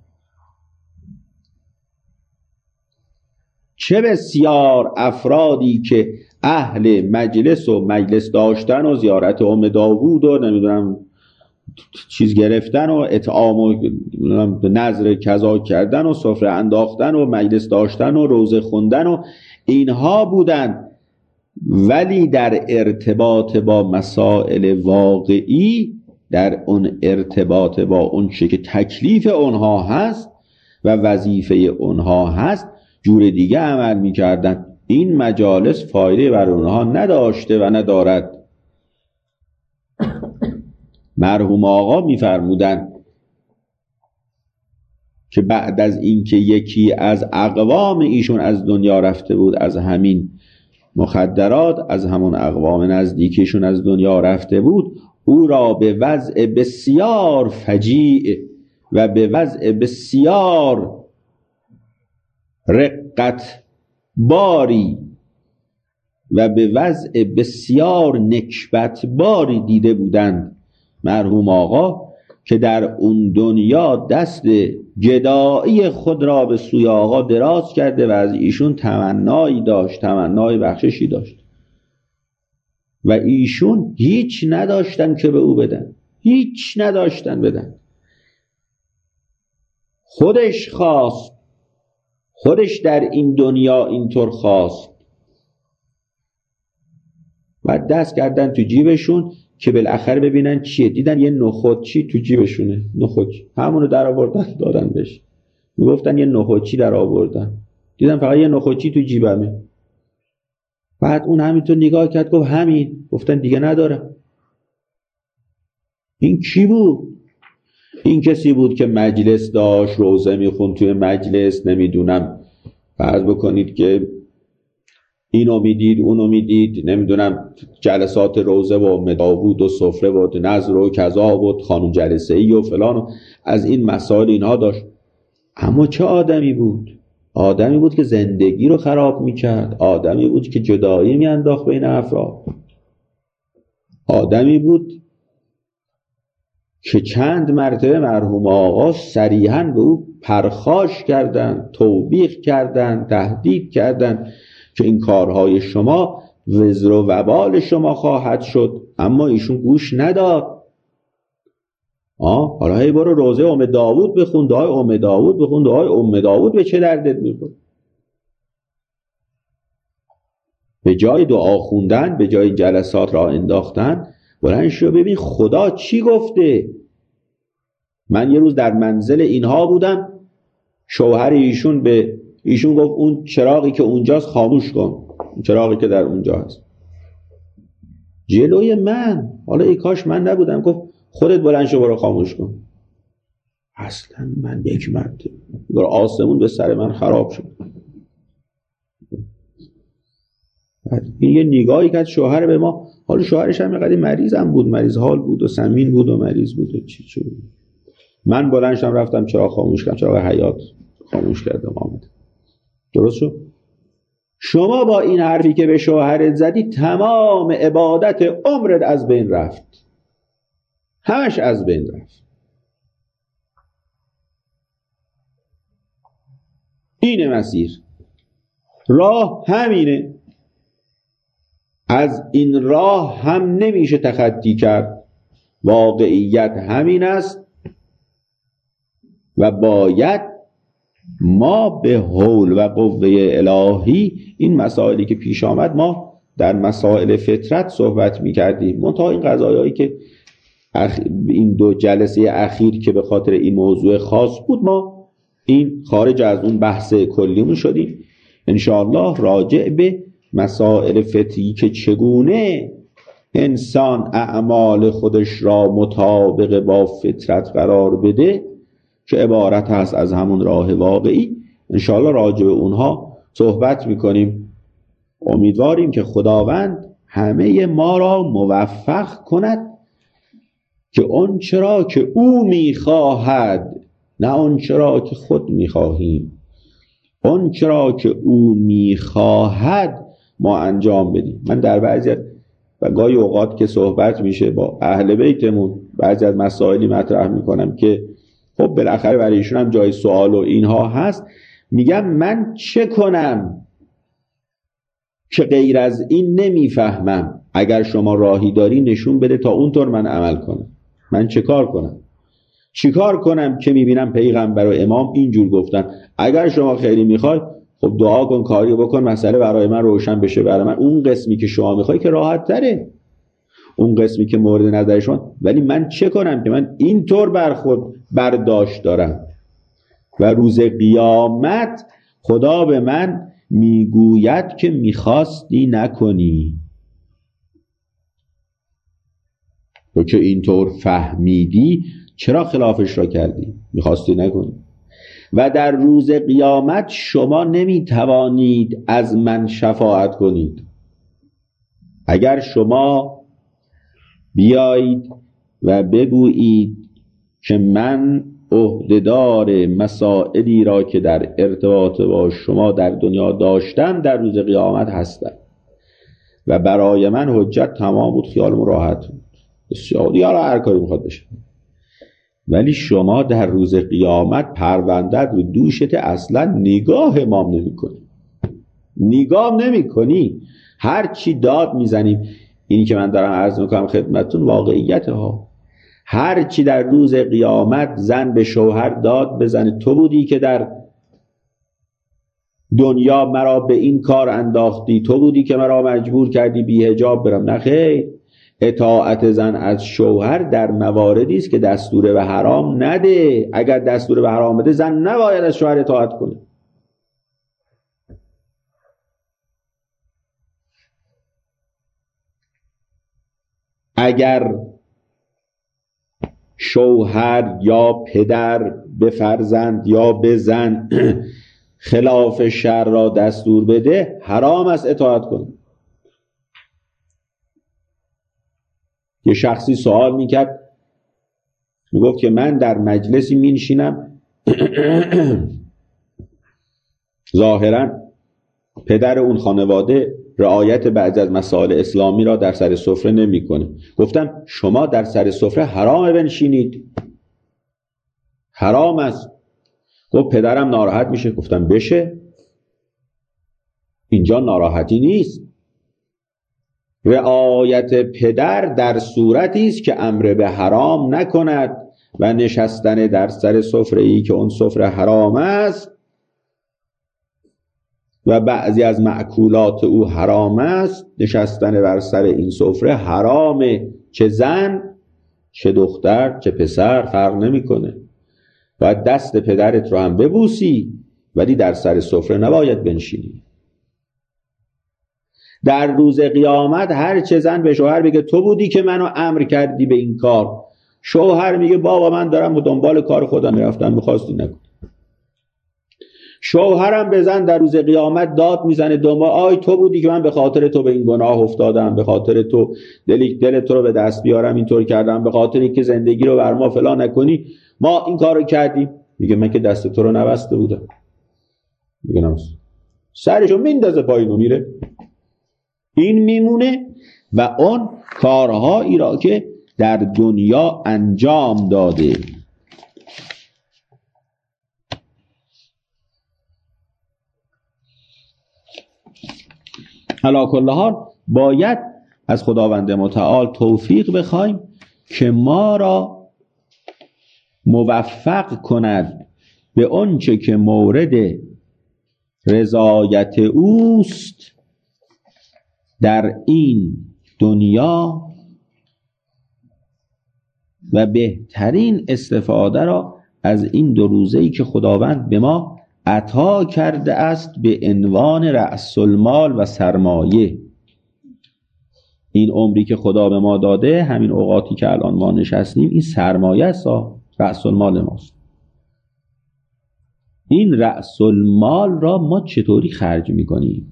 چه بسیار افرادی که اهل مجلس و مجلس داشتن و زیارت ام داوود و نمیدونم چیز گرفتن و اطعام و نظر کذا کردن و سفره انداختن و مجلس داشتن و روزه خوندن و اینها بودن، ولی در ارتباط با مسائل واقعی، در اون ارتباط با اون چه که تکلیف اونها هست و وظیفه اونها هست جور دیگه عمل میکردن. این مجالس فایده بر اونها نداشته و ندارد. مرحوم آقا میفرمودن که بعد از اینکه یکی از اقوام ایشون از دنیا رفته بود، از همین مخدرات، از همون اقوام نزدیکیشون از دنیا رفته بود، او را به وضع بسیار فجیع و به وضع بسیار رقت باری و به وضع بسیار نکبت باری دیده بودند. مرحوم آقا که در اون دنیا دست گدایی خود را به سوی آقا دراز کرده و از ایشون تمنایی داشت، تمنای بخششی داشت و ایشون هیچ نداشتن که به او بدن، هیچ نداشتن بدن. خودش خواست، خودش در این دنیا اینطور خواست و دست کردن تو جیبشون که بالاخره ببینن چیه. دیدن یه نخودچی تو جیبشونه، نخودچی، همونو در آوردن دادن بهش، میگفتن یه نخودچی در آوردن، دیدن فقط یه نخودچی تو جیبمه. بعد اون همینطور نگاه کرد گفت همین، گفتن دیگه ندارم. این کی بود؟ این کسی بود که مجلس داشت، روزه میخوند توی مجلس، نمیدونم فرض بکنید که اینو میدید اونو میدید، نمیدونم جلسات روزه و مداوود و سفره و نظر و کذا و خانم جلسه ای و فلان و از این مسائل اینها داشت. اما چه آدمی بود؟ آدمی بود که زندگی رو خراب میکرد، آدمی بود که جدایی میانداخت بین افراد، آدمی بود که چند مرتبه مرحوم آقا صریحاً به او پرخاش کردند، توبیخ کردند، تهدید کردند که این کارهای شما وزر و وبال شما خواهد شد، اما ایشون گوش نداد. آه حالا هی برو روزه ام داوود بخون، دعای ام داوود بخون، دعای ام داوود به چه دردت میخوره؟ به جای دعا خوندن، به جای جلسات را انداختن، بلند شو ببین خدا چی گفته. من یه روز در منزل اینها بودم، شوهر ایشون به ایشون گفت اون چراغی که اونجاست خاموش کن، چراغی که در اونجا هست، جلوی من. حالا ای کاش من نبودم، گفت خودت بلند شو برو خاموش کن. اصلا من یک مرتبه آسمون به سر من خراب شد. این یه نگاهی که شوهر به ما، حالا شوهرش هم اینقدر مریض هم بود، مریض حال بود و سمین بود و مریض بود و چی چی بود. من بلند شدم رفتم چراغ خاموش کردم، چراغ حیات خاموش کردم آمد. درست شد؟ شما با این حرفی که به شوهرت زدی تمام عبادت عمرت از بین رفت، همش از بین رفت. اینه مسیر، راه همینه. از این راه هم نمیشه تخطی کرد، واقعیت همین است و باید ما به حول و قوه الهی این مسائلی که پیش آمد، ما در مسائل فطرت صحبت میکردیم، منتها این قضایایی که اخ... این دو جلسه اخیر که به خاطر این موضوع خاص بود ما این خارج از اون بحث کلیمون شدیم. انشاءالله راجع به مسائل فطری که چگونه انسان اعمال خودش را مطابق با فطرت قرار بده، که عبارت هست از همون راه واقعی، انشاءالله راجع به اونها صحبت میکنیم. امیدواریم که خداوند همه ما را موفق کند که اون چرا که او میخواهد، نه اون چرا که خود میخواهیم، اون چرا که او میخواهد ما انجام بدیم. من در بعضی و گاهی اوقات که صحبت میشه با اهل بیتمون بعضی از مسائلی مطرح میکنم که خب بالاخره برای ایشون هم جای سوال و اینها هست، میگم من چه کنم که غیر از این نمیفهمم؟ اگر شما راهی داری نشون بده تا اونطور من عمل کنم. من چه کار کنم؟ چی کار کنم که میبینم پیغمبر و امام اینجور گفتن؟ اگر شما خیلی میخوای خب دعا کن، کاری بکن، مسئله برای من روشن بشه. برای من اون قسمی که شما میخوای که راحت تره، اون قسمی که مورد نظر شما. ولی من چه کنم که من اینطور برخورد برداشت دارم و روز قیامت خدا به من میگوید که میخواستی نکنی، تو که اینطور فهمیدی چرا خلافش را کردی؟ میخواستی نکنی. و در روز قیامت شما نمیتوانید از من شفاعت کنید. اگر شما بیایید و بگویید که من عهده‌دار مسائلی را که در ارتباط با شما در دنیا داشتم در روز قیامت هستم و برای من حجت تمام بود، خیالم راحت بود، بسیار دیگه هر کاری میخواد بشه، ولی شما در روز قیامت پروندت رو دوشت اصلا نگاه امام نمی کنی، نگاه نمی کنی، هر چی داد میزنیم. اینی که من دارم عرض میکنم خدمتتون واقعیت ها. هر چی در روز قیامت زن به شوهر داد بزنه، تو بودی که در دنیا مرا به این کار انداختی، تو بودی که مرا مجبور کردی بی حجاب برم. نه خیر، اطاعت زن از شوهر در مواردی است که دستور به حرام نده. اگر دستور به حرام بده زن نباید از شوهر اطاعت کنه. اگر شوهر یا پدر به فرزند یا به زن خلاف شر را دستور بده، حرام است اطاعت کنه. یه شخصی سوال میکرد، میگفت که من در مجلسی مینشینم ظاهرا پدر اون خانواده رعایت بعضی از مسائل اسلامی را در سر سفره نمیکنه. گفتم شما در سر سفره حرامه بنشینید، حرام است. گفت پدرم ناراحت میشه. گفتم بشه، اینجا ناراحتی نیست. رعایت پدر در صورتی است که امر به حرام نکند و نشستن در سر سفره ای که اون سفره حرام است و بعضی از مأکولات او حرام است، نشستن بر سر این سفره حرامه. چه زن چه دختر چه پسر فرق نمیکنه. باید دست پدرت رو هم ببوسی ولی در سر سفره نباید بنشینی. در روز قیامت هر چه زن به شوهر بگه تو بودی که منو امر کردی به این کار، شوهر میگه بابا من دارم به دنبال کار خودم میرفتم میخواستی نکن. شوهرم به زن در روز قیامت داد میزنه دنبال آی تو بودی که من به خاطر تو به این گناه افتادم، به خاطر تو دل دل تو رو به دست بیارم اینطور کردم، به خاطر اینکه زندگی رو بر ما فلان نکنی ما این کارو کردیم. میگه من که دست تو رو نبسته بودم. میگه نماز سرشو میندازه پایین و میره. این میمونه و اون کارهایی را که در دنیا انجام داده. علی کل حال باید از خداوند متعال توفیق بخوایم که ما را موفق کند به آنچه که مورد رضایت اوست در این دنیا و بهترین استفاده را از این دو روزه‌ای که خداوند به ما عطا کرده است به عنوان رأس المال و سرمایه. این عمری که خدا به ما داده، همین اوقاتی که الان ما نشستیم، این سرمایه است، رأس المال ماست. این رأس المال را ما چطوری خرج میکنیم؟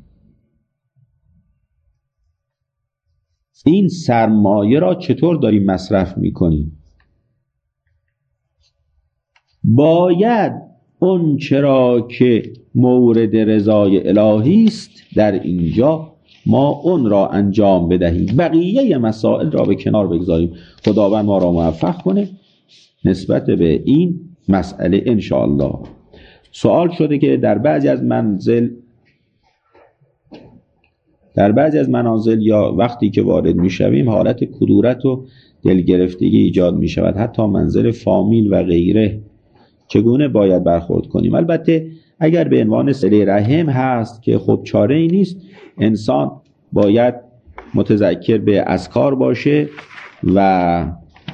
این سرمایه را چطور داریم مصرف میکنیم؟ باید اون چرا که مورد رضای الهی است در اینجا ما اون را انجام بدهیم، بقیه مسائل را به کنار بگذاریم. خداوند ما را موفق کنه نسبت به این مسئله انشاءالله. سوال شده که در بعضی از منزل در بعضی از منازل یا وقتی که وارد میشویم حالت کدورت و دلگرفتگی ایجاد میشود، حتی منزل فامیل و غیره، چگونه باید برخورد کنیم؟ البته اگر به عنوان صله رحم هست که خب چاره ای نیست، انسان باید متذکر به اذکار باشه و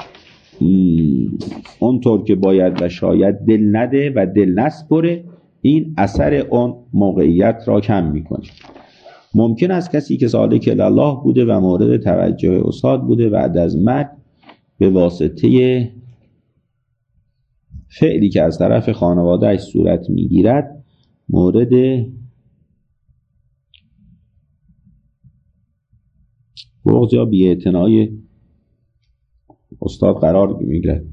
اونطور که باید و شاید دل نده و دل نسپره. این اثر اون موقعیت را کم میکنه. ممکن است کسی که سالک الله بوده و مورد توجه استاد بوده بعد از مرگ به واسطه فعلی که از طرف خانواده‌اش صورت میگیرد مورد بغض یا بی‌اعتنایی استاد قرار میگیرد،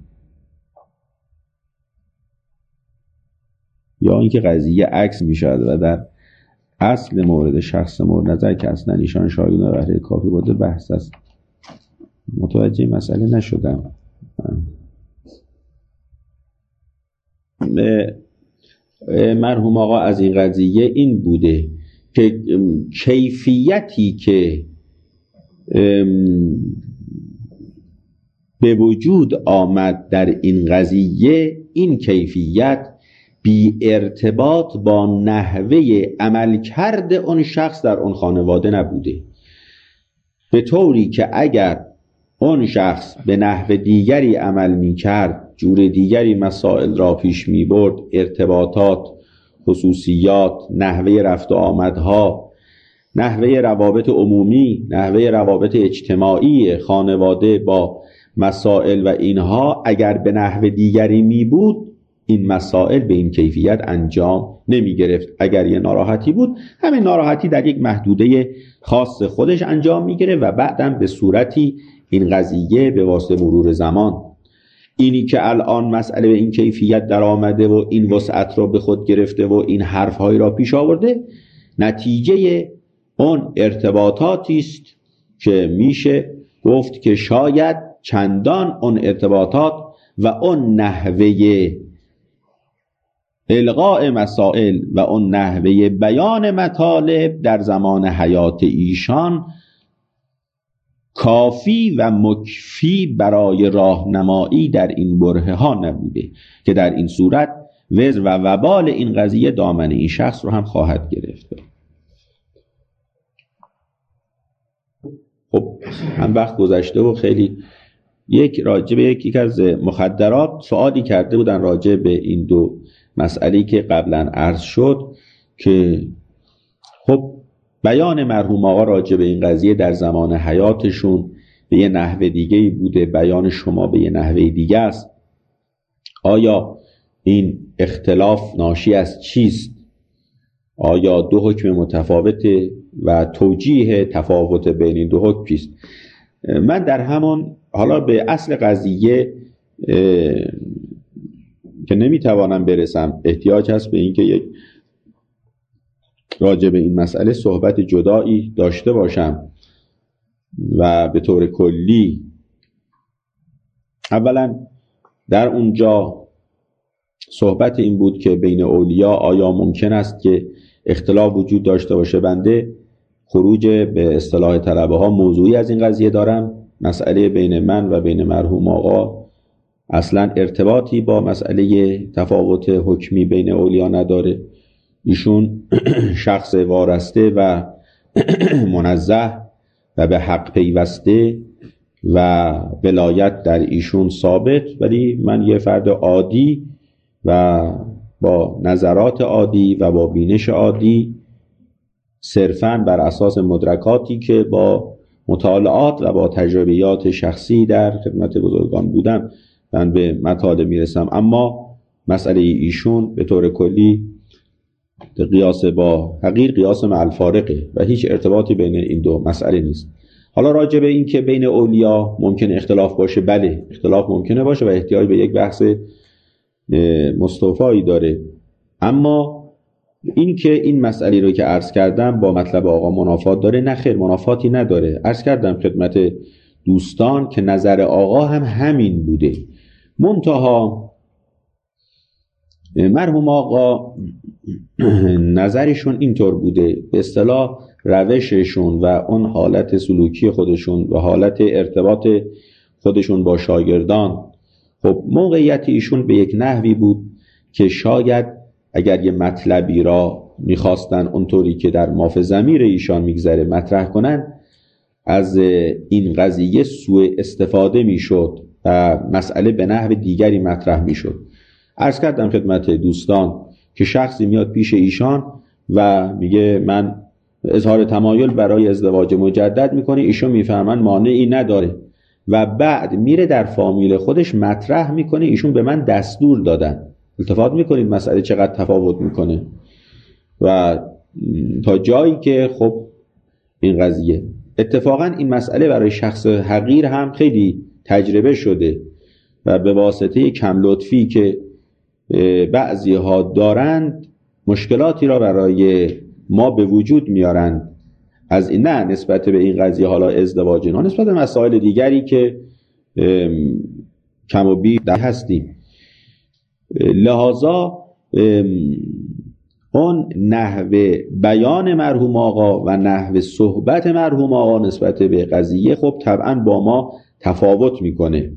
یا اینکه قضیه عکس میشود و در اصل مورد شخص مورد نظر که اصلا ایشان شایگان و بهره کافی بوده بحث است. متوجه مسئله نشدم. مرحوم آقا از این قضیه این بوده که کیفیتی که به وجود آمد در این قضیه، این کیفیت بی ارتباط با نحوه عملکرد اون شخص در اون خانواده نبوده، به طوری که اگر اون شخص به نحو دیگری عمل می کرد، جور دیگری مسائل را پیش می برد، ارتباطات، خصوصیات، نحوه رفت و آمدها، نحوه روابط عمومی، نحوه روابط اجتماعی خانواده با مسائل و اینها اگر به نحو دیگری می بود، این مسائل به این کیفیت انجام نمی گرفت. اگر یه ناراحتی بود، همین ناراحتی در یک محدوده خاص خودش انجام می گرفت و بعدم به صورتی این قضیه به واسطه مرور زمان، اینی که الان مسئله به این کیفیت در آمده و این وسعت را به خود گرفته و این حرفهایی را پیش آورده، نتیجه اون ارتباطاتی است که میشه گفت که شاید چندان اون ارتباطات و اون نحوه القاء مسائل و اون نحوه بیان مطالب در زمان حیات ایشان کافی و مکفی برای راهنمایی در این برهه ها نبوده که در این صورت وزر و وبال این قضیه دامن این شخص رو هم خواهد گرفت. خب هم وقت گذشته و خیلی یک راجع به یکی از مخدرات سوالی کرده بودن راجع به این دو مسئله‌ای که قبلا عرض شد که خب بیان مرحوم آقا راجع به این قضیه در زمان حیاتشون به یه نحوه دیگه‌ای بوده، بیان شما به یه نحوه دیگه است. آیا این اختلاف ناشی از چیست؟ آیا دو حکم متفاوته و توجیه تفاوت بین این دو حکم چیست؟ من در همون حالا به اصل قضیه که نمیتوانم برسم، احتیاج هست به اینکه یک راجع به این مسئله صحبت جدایی داشته باشم و به طور کلی اولا در اونجا صحبت این بود که بین اولیا آیا ممکن است که اختلاف وجود داشته باشه. بنده خروج به اصطلاح طلبه ها موضوعی از این قضیه دارم. مسئله بین من و بین مرحوم آقا اصلا ارتباطی با مسئله تفاوت حکمی بین اولیا نداره. ایشون شخص وارسته و منزه و به حق پیوسته و ولایت در ایشون ثابت، ولی من یه فرد عادی و با نظرات عادی و با بینش عادی صرفاً بر اساس مدرکاتی که با مطالعات و با تجربیات شخصی در خدمت بزرگان بودم من به مطالب میرسم. اما مسئله ایشون به طور کلی قیاس با حقیر قیاس مع الفارقه و هیچ ارتباطی بین این دو مسئله نیست. حالا راجع به این که بین اولیا ممکن اختلاف باشه، بله اختلاف ممکنه باشه و احتیاج به یک بحث مستوفایی داره، اما این که این مسئله رو که عرض کردم با مطلب آقا منافات داره، نه خیر، منافاتی نداره. عرض کردم خدمت دوستان که نظر آقا هم همین بوده، منتها مرحوم آقا نظرشون اینطور بوده، به اصطلاح روششون و اون حالت سلوکی خودشون و حالت ارتباط خودشون با شاگردان، خب موقعیت ایشون به یک نحوی بود که شاید اگر یه مطلبی را میخواستن اونطوری که در ماف ضمیر ایشان میگذره مطرح کنن، از این قضیه سوء استفاده میشد و مسئله به نحو دیگری مطرح میشد. عرض کردم خدمت دوستان که شخصی میاد پیش ایشان و میگه من اظهار تمایل برای ازدواج مجدد میکنه، ایشون میفهمن مانعی نداره و بعد میره در فامیل خودش مطرح میکنه ایشون به من دستور دادن. التفات میکنید مسئله چقدر تفاوت میکنه و تا جایی که خب این قضیه اتفاقا این مسئله برای شخص حقیر هم خیلی تجربه شده و به واسطه کم لطفی که بعضی ها دارند مشکلاتی را برای ما به وجود میارند. از این نه نسبت به این قضیه حالا ازدواج، نه نسبت به مسائل دیگری که کم و بیش هستیم. لحاظا اون نحوه بیان مرحوم آقا و نحوه صحبت مرحوم آقا نسبت به قضیه خب طبعا با ما تفاوت میکنه.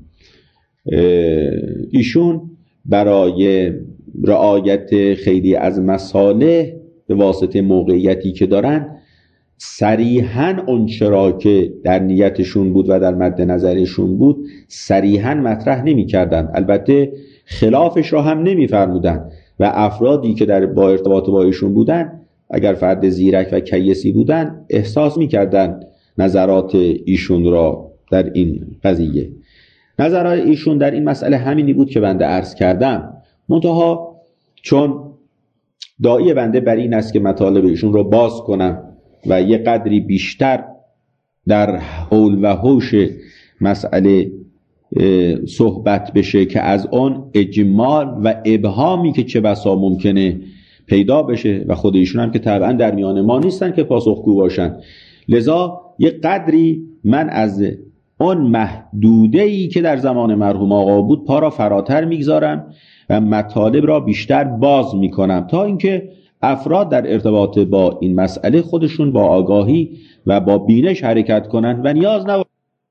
ایشون برای رعایت خیلی از مصالح به واسطه موقعیتی که دارن صریحاً اون چرا که در نیتشون بود و در مد نظرشون بود صریحاً مطرح نمی کردن، البته خلافش را هم نمی فرمودن و افرادی که در با ارتباط با ایشون بودن اگر فرد زیرک و کیسی بودن احساس می کردن نظرات ایشون را در این قضیه. نظرات ایشون در این مسئله همینی بود که بنده عرض کردم، منتها چون داعی بنده بر این است که مطالب ایشون رو باز کنم و یه قدری بیشتر در حول و حوش مسئله صحبت بشه که از اون اجمال و ابهامی که چه بسا ممکنه پیدا بشه و خود ایشون هم که طبعا در میان ما نیستن که پاسخگو باشن، لذا یه قدری من از اون محدوده‌ای که در زمان مرحوم آقا بود پا را فراتر میگذارم و مطالب را بیشتر باز میکنم تا اینکه افراد در ارتباط با این مسئله خودشون با آگاهی و با بینش حرکت کنند و نیاز نباشه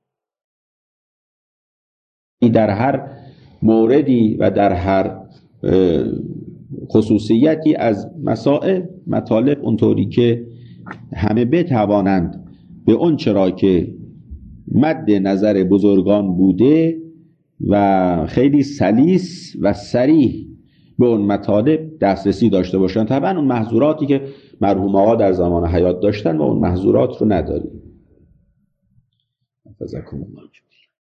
در هر موردی و در هر خصوصیتی از مسائل مطالب اونطوری که همه بتوانند به اون چرا که مد نظر بزرگان بوده و خیلی سلیس و صریح به اون مطالب دسترسی داشته باشن. طبعا اون محظوراتی که مرحوم آقا در زمان حیات داشتن و اون محظورات رو نداریم. جزاکم الله.